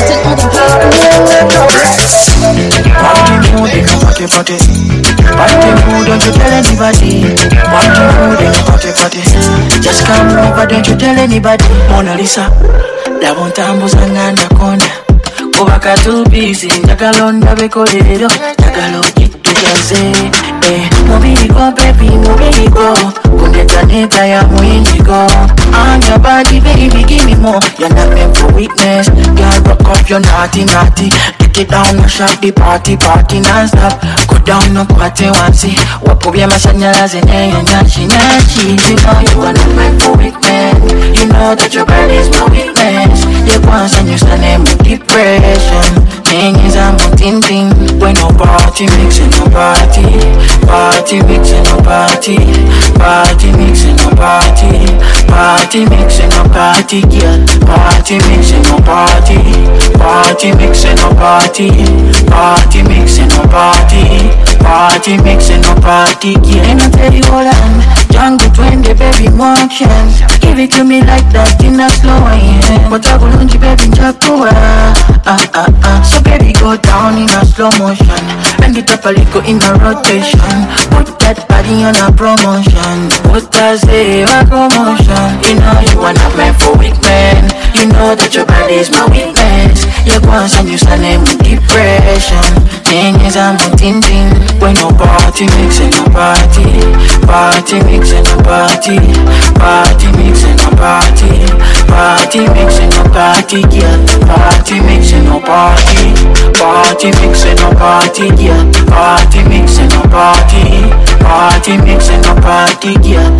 Party mood, they can party. Party mood, don't you tell anybody. Party mood, they can party. Just come over, don't you tell anybody. Mona Lisa, la bontambuza nganda konda. Kubaka too busy, njagalonda bekolero, njagalo kitugaze. Mubiri go baby, mubiri go. Kuneta ya muindigo. On your body, baby, give me more. You're not meant for weakness. Girl, rock off your naughty. Take it down, mash up the party non-stop. Go down, no party once. Walk up your mashanyalazi, nyashi. You know you are not meant for weakness. You know that your body is my weakness. You once and you stand in with depression. Thing is I'm a ting. When no party mixing no party. Party mixing no party. Party mixing no party. Party mixing no party, girl. Party mixing no party. Party mixing no party. Party mixing no party. Party mixing no party, girl. And I tell you all Jungle 20, baby, motion. Give it to me like that in a slow hand. But I will lunge, baby, Jakua. So baby, go down in a slow motion. Bend it up a little in a rotation. Put that body on a promotion. What I say, a commotion. You know you are not meant for weak men. You know that your body is my weakness. You once and you stand in with depression. Thing is I'm a ting. When no party mixing no party. Party mixing no party. Party mixing no party. Party mixing no party, girl. Party mixing no party. Party mixing no party, girl. Party mixing no party. Party mixing no party, girl.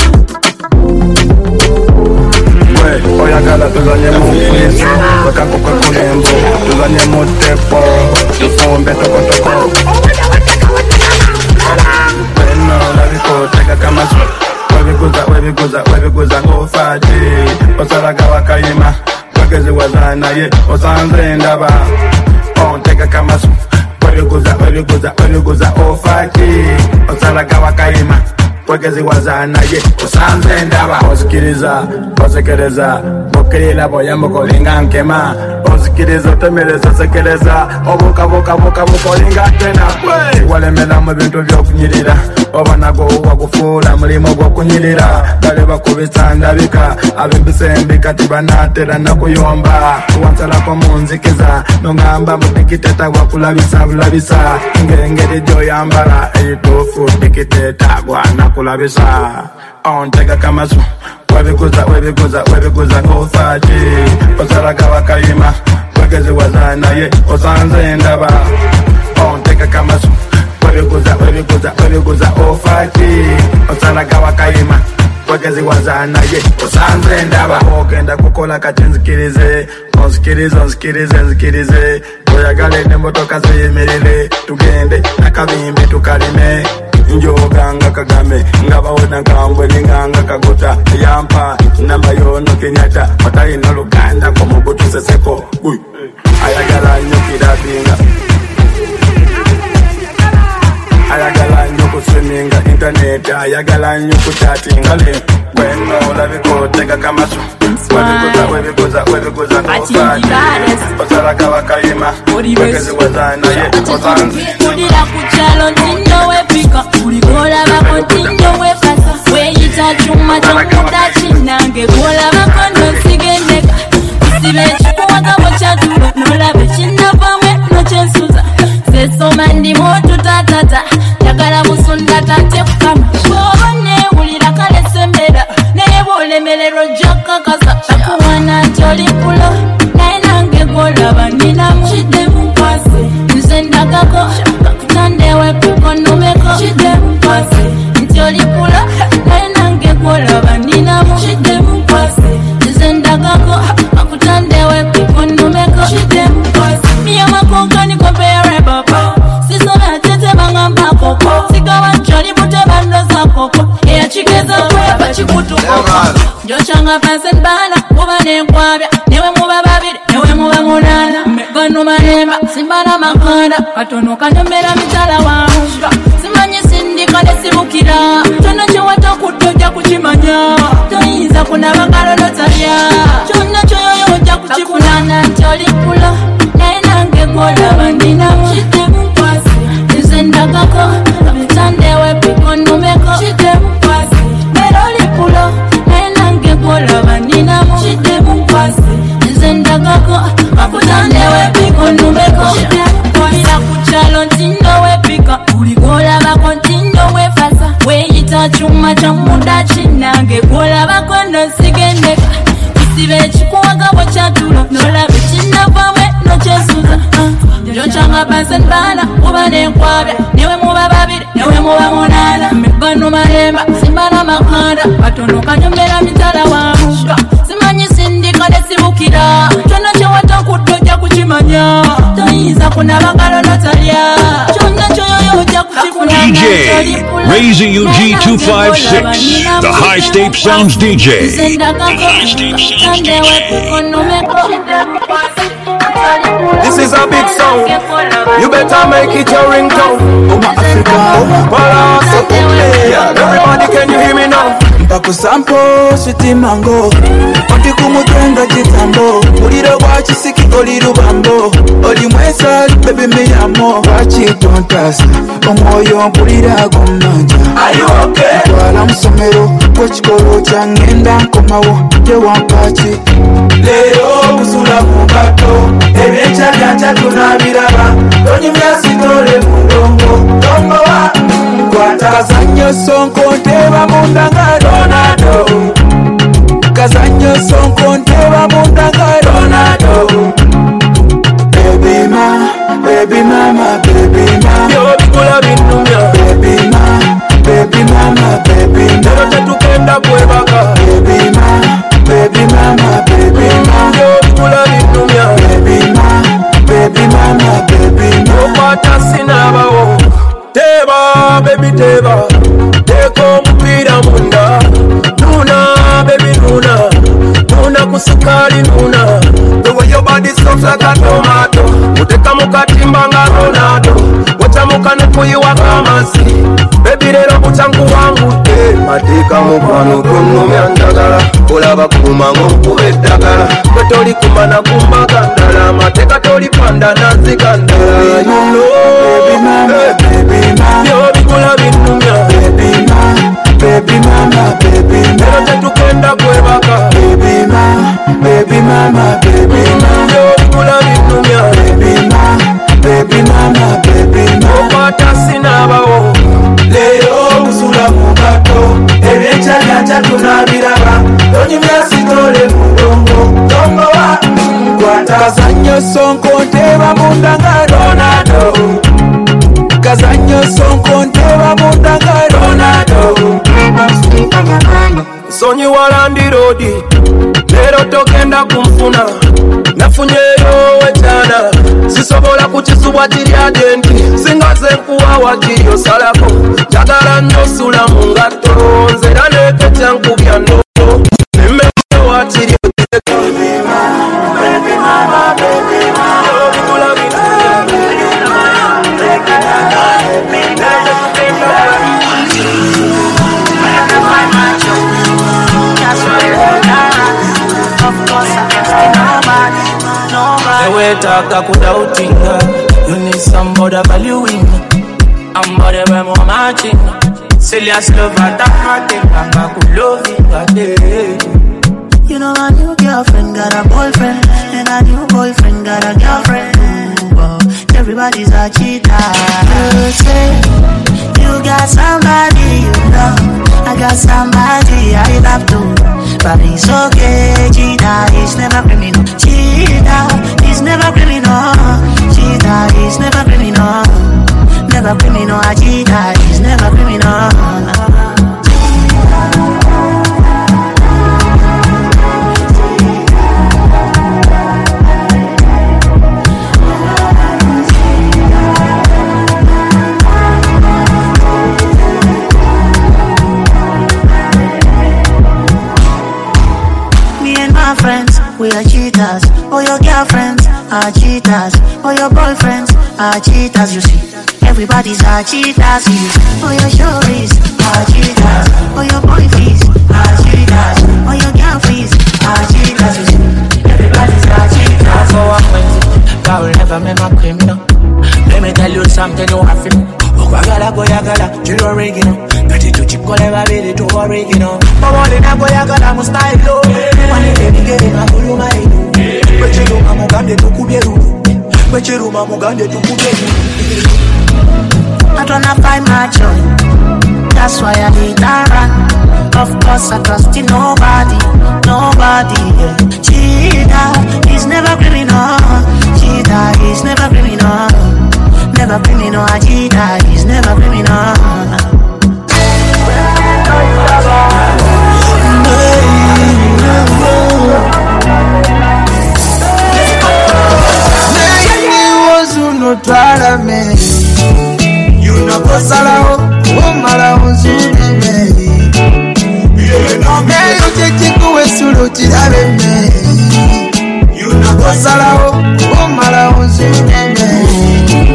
Oyagala tuzanye mufisi wekakuka kunembo tuzanye mutepo tufumbe tokotoko Beno labiko teka kamasu webiguza ngofati osalaga wakayima wagezi wazana ye osanze ndaba teka kamasu webiguza ofati osalaga wakayima Wagezi wazana ye usanze ndaba osikiriza osekereza mukirila boya mukolinga nkema osikiriza temereza sekereza obuka mukolinga tena walemela mu bintu byokunyirira obanago wakufula mulimo gwokunyirira dale bakubisandabika abimbisembika tibanatera nakuyomba wansalako munzikiza nongamba mudikiteta wakulabisa bulabisa ngengeri gyoyambala eyitufu dikiteta gwana kulabisa ontega kamasu webiguza ngofati osalaga wakayima wagezi wazana ye osanze ndaba ontega kamasu webiguza ofati osalaga wakayima wagezi wazana ye osanze ndaba ogenda kukola kati nzikirize nzikirize oyagale nemotoka ziyimirire tugende nakabimbi tukalime njoganga kagame ngabawona nkambwe ninganga kaguta yampa nambayono Kenyatta watayina luganda komubutu seseko ayagala nnyo kirabinga ayagala nnyo kuswimi ninga internet ayagala nnyo kuchatinga le wena olabiko tega kamaso webikoza nofati osala wakayima wegezi wazana ye osanzi kulira ku kyalo ntindo wepika kulikolabako ntindo wefasa weyita kyuma kyomuda kinange kolabako nosigendeka siba ekikuwagabo kyatulo nolabe kinavamwe nokyensuza sesoma ndimu otutatata yagala musunda tate kukama bwoba newulira kale sembera naye bwolemererwa jakakasa takuwana nti olikulo naye nange golaba ninamu kiddemu kwase nze ndagako kakutandewe kukonomeko kiddemu kwase nti olikulo naye nange golaba ninamu kiddemu kwase nze ndagako kakutandewe kukonomeko kiddemu kwase miyamakonkani kompeyarebaba sisona tete bangambakoko sigawa njoli mutebandoza koko eyakigeza kweba kikutukoko njokyanga pansen bana kuba nenkwabya newe muba babiri newe muba munana megano manemba simbana makanda katono kanyomera mitala wange simanyi sindika nesibukira kyonna kyewatakutte ojja kukimanya toyinza kunabagalo notalya kyonna kyoyoyo ojja kukifunana nti olikula naye nange golaba ninamu kiddemu kwasi nze ndagako kabitandewe pikonomeko kiddemu kwasi era olikulo naye nange golaba ninamu kiddemu kwasi nze ndagako kakutandewe pikonomeko kwira ku kyalo ntindo wepika uligolabako ntindo wefasa weyita kyuma kyomuda kinange golabako nosigendeka kisiba ekikuwagabo kyatulo nolabe kinavamwe nokyesuza njokyanga pansen bana kuba nenkwabya newe muba babiri newe muba munana megano malemba simbana makanda katono kanyomera mitala wange simanyi sindika nesibukira kyonna kyewatakutte ojja kukimanya toyinza kunabagalo notalya kyonna kyoyoyo ojja DJ Raising you G256, the High State Sounds DJ. This is a big sound. You better make it your ringtone. Africa, everybody, can you hear me now? Pakusampo sweet mango Oti kumutenda jitambo Uliro wachisiki oliru bambo Oli mwesa baby me amo Wachi tontasa Omoyo mpulira gomanja Are you okay? Wala msomero Kwechikolo changenda nkomawo Yewampachi Leo kusula mubato Ebecha byancha tunabiraba Toni myasitole mundongo Dongo wa Kazanyo sonko nteba mundanga Ronaldo Kazanyo sonko nteba mundanga Ronaldo Baby mama, Yo bikula binumya Baby mama Nero tetukenda kwebaka Baby mama Yo bikula binumya Baby mama Okwata sinabawo Teba, baby teba Teko mpira munda Nuna, baby nuna Nuna kusukari nuna The way your body soft like a tomato Uteka mukatimba nga Ronaldo Wacha mukane kuyiwa kamasi Baby lero kuchangu wangu Matika mupano kunumya ndagala Olaba kumango mkube dagala Kwetoli kumana kumbagandala Mateka toli panda nazigandala You know Yo bikula binumya Baby mama Nero tetukenda kwebaka Baby mama Yo bikula binumya Baby mama Okwata sinabawo Leo kusula mubato Ebecha byancha tunabiraba Toni myasitole mundongo Dongo wa Kazanyo sonko nteba mundanga Ronaldo Kazanyo sonko nteba mundanga Ronaldo Sonyi walandi rodi Lero tokenda kumfuna Nafunyeyo wechana Sisobola kuchisubwa chiri adenti Singaze nkuwawa chiri osalako Jagala nyosula mungato Nzera neke chanku bya ndoto Nimewa chiri Baby mama nigga could doubting her. You need somebody valuing. I'm body where more matching. Serious love at the heart, I could love you. You know, a new girlfriend got a boyfriend, and a new boyfriend got a girlfriend. Oh, everybody's a cheater. You say you got somebody you love. I got somebody I love too. But it's okay, cheater is never criminal. Cheater is never criminal. Cheater is never criminal. Never criminal, a cheater is never criminal. Friends, we are cheaters. All your girlfriends are cheaters. All your boyfriends are cheaters. You see, everybody's a cheaters. All your shorties are cheaters. All your boyfriends are cheaters. All your girlfriends are cheaters. You see, everybody's a cheaters. So I'm waiting, God will never make a criminal. Let me tell you something you have to know. Goyagala, you don't rig, you know. Got it to Chicoleva, ready to worry, you know. But all in a Goyagala, must I know. One day, get in a Kuluma. But you know, I'm going to Kuberu. But you know, I'm going to Kuberu. I don't have find my joy. That's why I need a run. Of course, I trust in nobody. Nobody, yeah. Cheetah is never criminal. Cheetah is never criminal. Never criminal, a cheater is never criminal. You know Kosala, Omala, Ozumi, you take away Suluti, you know Kosala, Omala, Ozumi.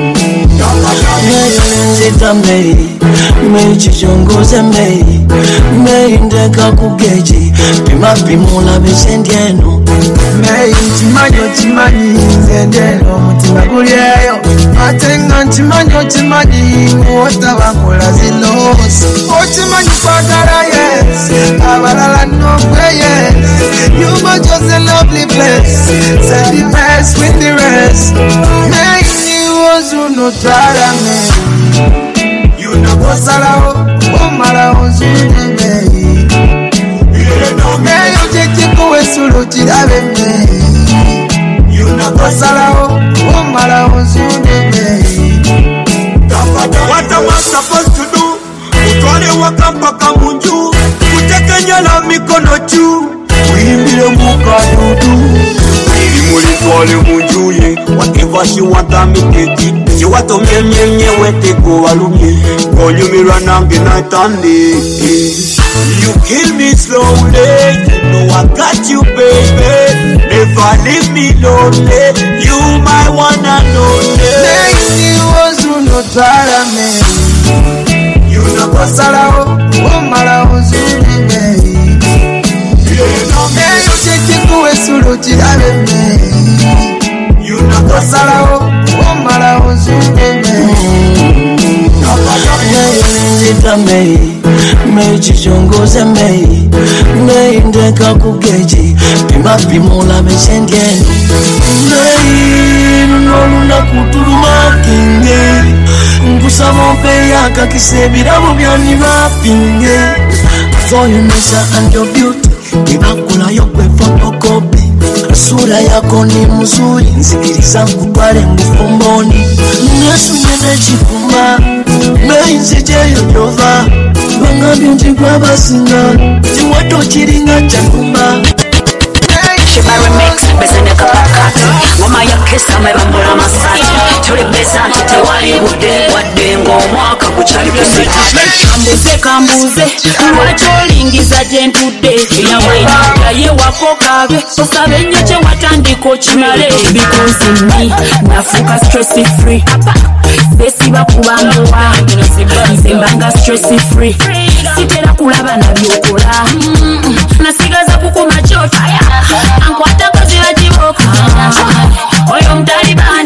Zita mei chichongoze mei ndeka kugeji pima pimula bisendieno mei timanyo nzendeno mutima gulyeyo atenga timanyo muota bakola zilosi otimanyi kwagala yes abalala nokwe yes you might just a lovely place set the best with the rest mei no tara me you know Kosala Omala Ozumi me you take away Suluti me you know Kosala Omala Ozumi me. What am I supposed to do? Utwale wakampaka munju kutekenya la mikono juu uimbile mukadudu mulitwale munjuye whatever she want me take it. She want to me wete go walumye konyumirwa nange night and day. You kill me slowly, you know I got you baby. Never leave me lonely, you my one and only. Next was no tara me you know Kosala Omala Ozumi me you take away Suluti me you know Kosala Omala Ozumi me Zita mei chichongoze mei ndeka kugeji pima pimula bisendieno mei nolunda kutuluma kinge nkusaba mpeyaka kisebirabo byani bapinge for you Mr. and your beauty ibakulayo kwe photocopy sura yako ni mzuri nzikiriza nkutwale mufumboni Yesu nyene chikuma meinzijeyo jova bangambye nti gwabasinga tiwato kiringa kyanumba Shiba remix, bezeneka pakati ngoma ya kesa mebambula masati tuli beza nti tewali budde wadde ng'omwaka kukyali kusita kambuze lwaki olingiza gye ntudde yawainaye wakokabe osabe nnyo kye watandika okimale because me nafuuka stress free besiba kubanguwa nze mbanga stress free sitera kulaba nabyokola nasigaza kukuma kyotaya ankwata kozira kiboka oyo mutaliba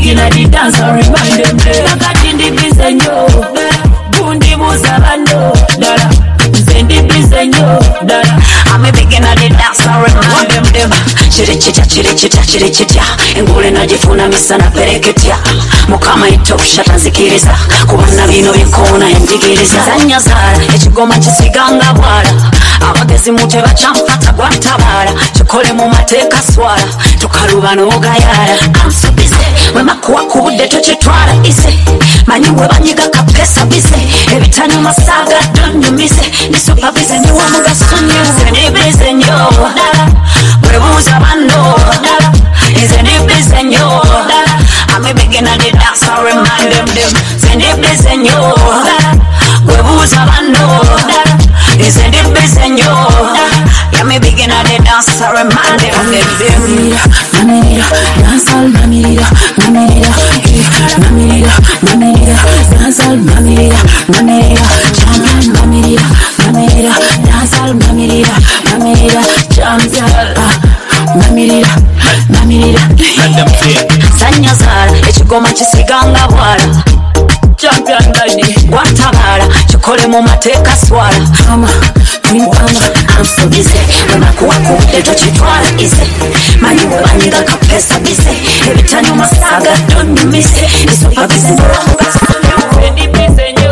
begin at the dance and remind them there. Nakati ndi busy nyo, gundi buza bando, dala. Zendi busy nyo, dala. I'm a begin at the dance and remind them there. Chirichita engule najifuna misana pereketia mukama itosha tanzikiriza kubana bino bikona endigiriza zanyazara ekigoma kisiganga bwala abagezi mute bachamfata gwatabara chikole mu mateka swala tukalubano ogayara I'm so busy wema kuwa kubudde tochitwala ise manyiwe banyiga kapesa bise ebitanya masaga don't mise ni super busy ni wamuga sunye zeni busy nyo webuza bando is any place in you I'm a beginner to dance I remind them is any place in you we who's a bando is any place in you I'm a beginner to dance I remind them Mamirida, dance all Mamirida dance all Mamirida champion Mamirida dance all Mamirida champion Mamirida Sanyazara ekigoma kisiganga bwala champion lady watabara chikole mu mateka swala mama I'm so busy nakuwa kubudde tochitwala ise manyiwe banyiga kapesa bise ebitanya masaga don't miss it it's so busy Fendi busy nyo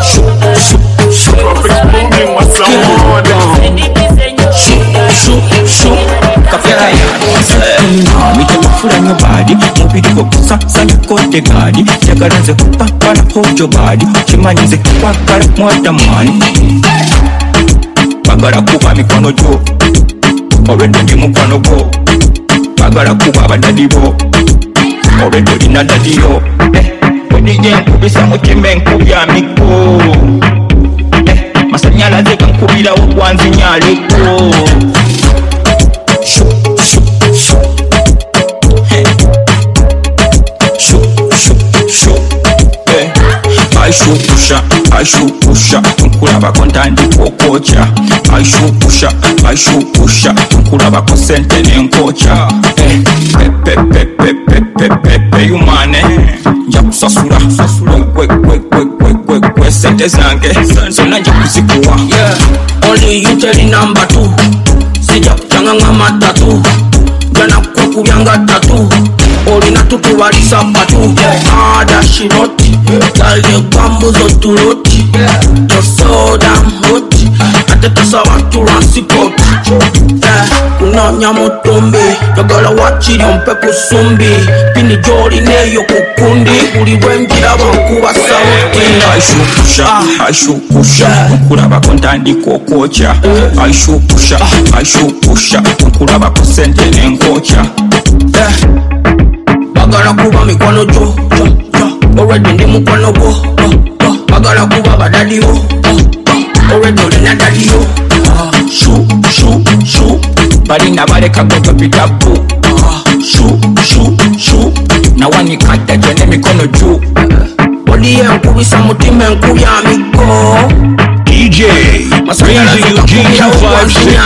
Mitemafura nyo badi mubiri go kusasanya kote gadi jagaranze kupapana hojo badi chimanyize kwakala mwadamani bagala kuba mikono jo obedde ndi mukwano go bagala kuba abadadi bo obedde olina dadiyo wedije nkubisa mutima enkubya miko masanyalaze gankubirawo gwanzinyaleko I shoot pusha, nkulaba kontandi kokocha. I shoot pusha, nkulaba kosente nenkocha. Pepe yumane, nja kusasula, kwe sente zange, zona nja kuzikuwa. Yeah, only you tell number 2. Sija kuchanganga matatu, jana kwa kubyanga tatu. Olina tutubalisa patu Ada shiroti Dale kwambu zotuloti You're so damn hot Ate tasa watu ransipoti Unanya mutumbi Yagala wachiri ompe kusumbi Pini jori neyo kukundi Uliwe mjira wankuwa sauti I shoot pusha Nkulaba kontandi kokocha I shoot pusha Nkulaba kosente nenkocha bagala kuba mikono jo already ndi mukwano go bagala kuba badadi yo already olina dadi yo shu balina baleka gogo bitabu shu nawanikadda jone mikono ju odiye nkubisa mutima enkubya miko DJ Raising you G256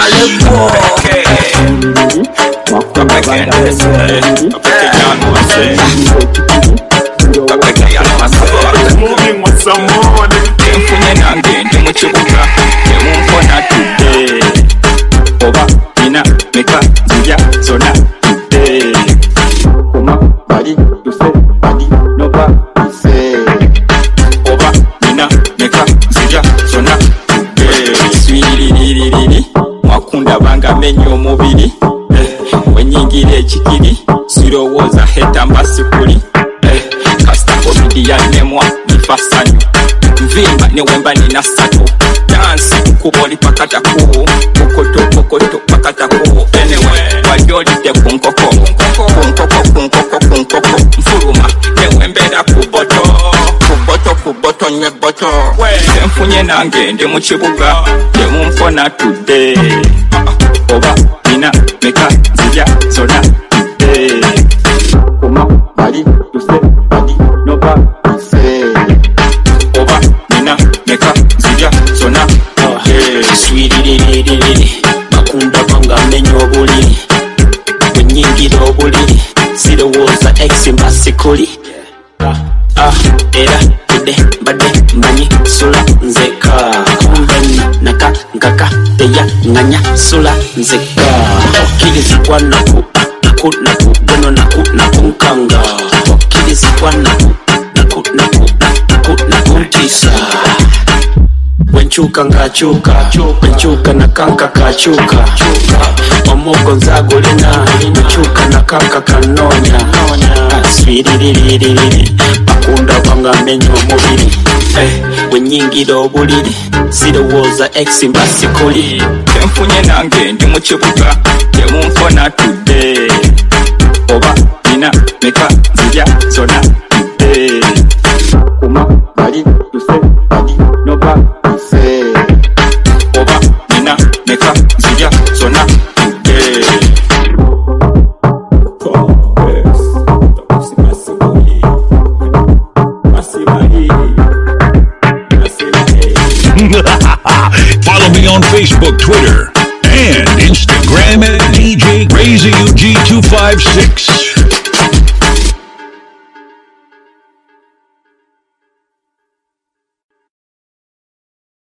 moving with some more Mfunye nange ndi mukibuga temumpona tudde oba nina meka zija zona tudde koma bali tuse bali noba ise oba nina meka zija zona tudde swiriririri mwakunda banga menyo omubiri wenyingira ekikiri sirowooza heta mbasikuli kasita covid yannemwa nifasanyo nvimba newemba nina sato dansi kuboli pakataku kokoto pakataku anyway wajolide kunkoko mfuluma newembera kuboto nyeboto enfunye nange ndi mukibuga temumpona tudde oba nina meka zija zona tudde koma bali tuse bali noba ise oba nina meka zija zona swiriririri bakunda banga menyo obuliri wenyingira obuliri sirowooza ex mbasikuli Era bade mbanyi sula nzeka kumbeni naka nkaka teya nganya sula nzeka okkirizibwa naku bweno naku nkanga okkirizibwa naku ntiisa wenchuka wenchuka nakanka kachuka omugo nzagulina wenchuka nakanka kanonya swiriririri akunda banga menyo omubiri wenyingira obuliri sirowooza ex mbasikuli enfunye nange ndi mu kibuga temunfona tudde oba nina meka nzija zona tudde kuma bali tuse bali noba tuse oba nina meka nzija zona tudde Follow me on Facebook, Twitter, and Instagram at DJ Crazy UG256.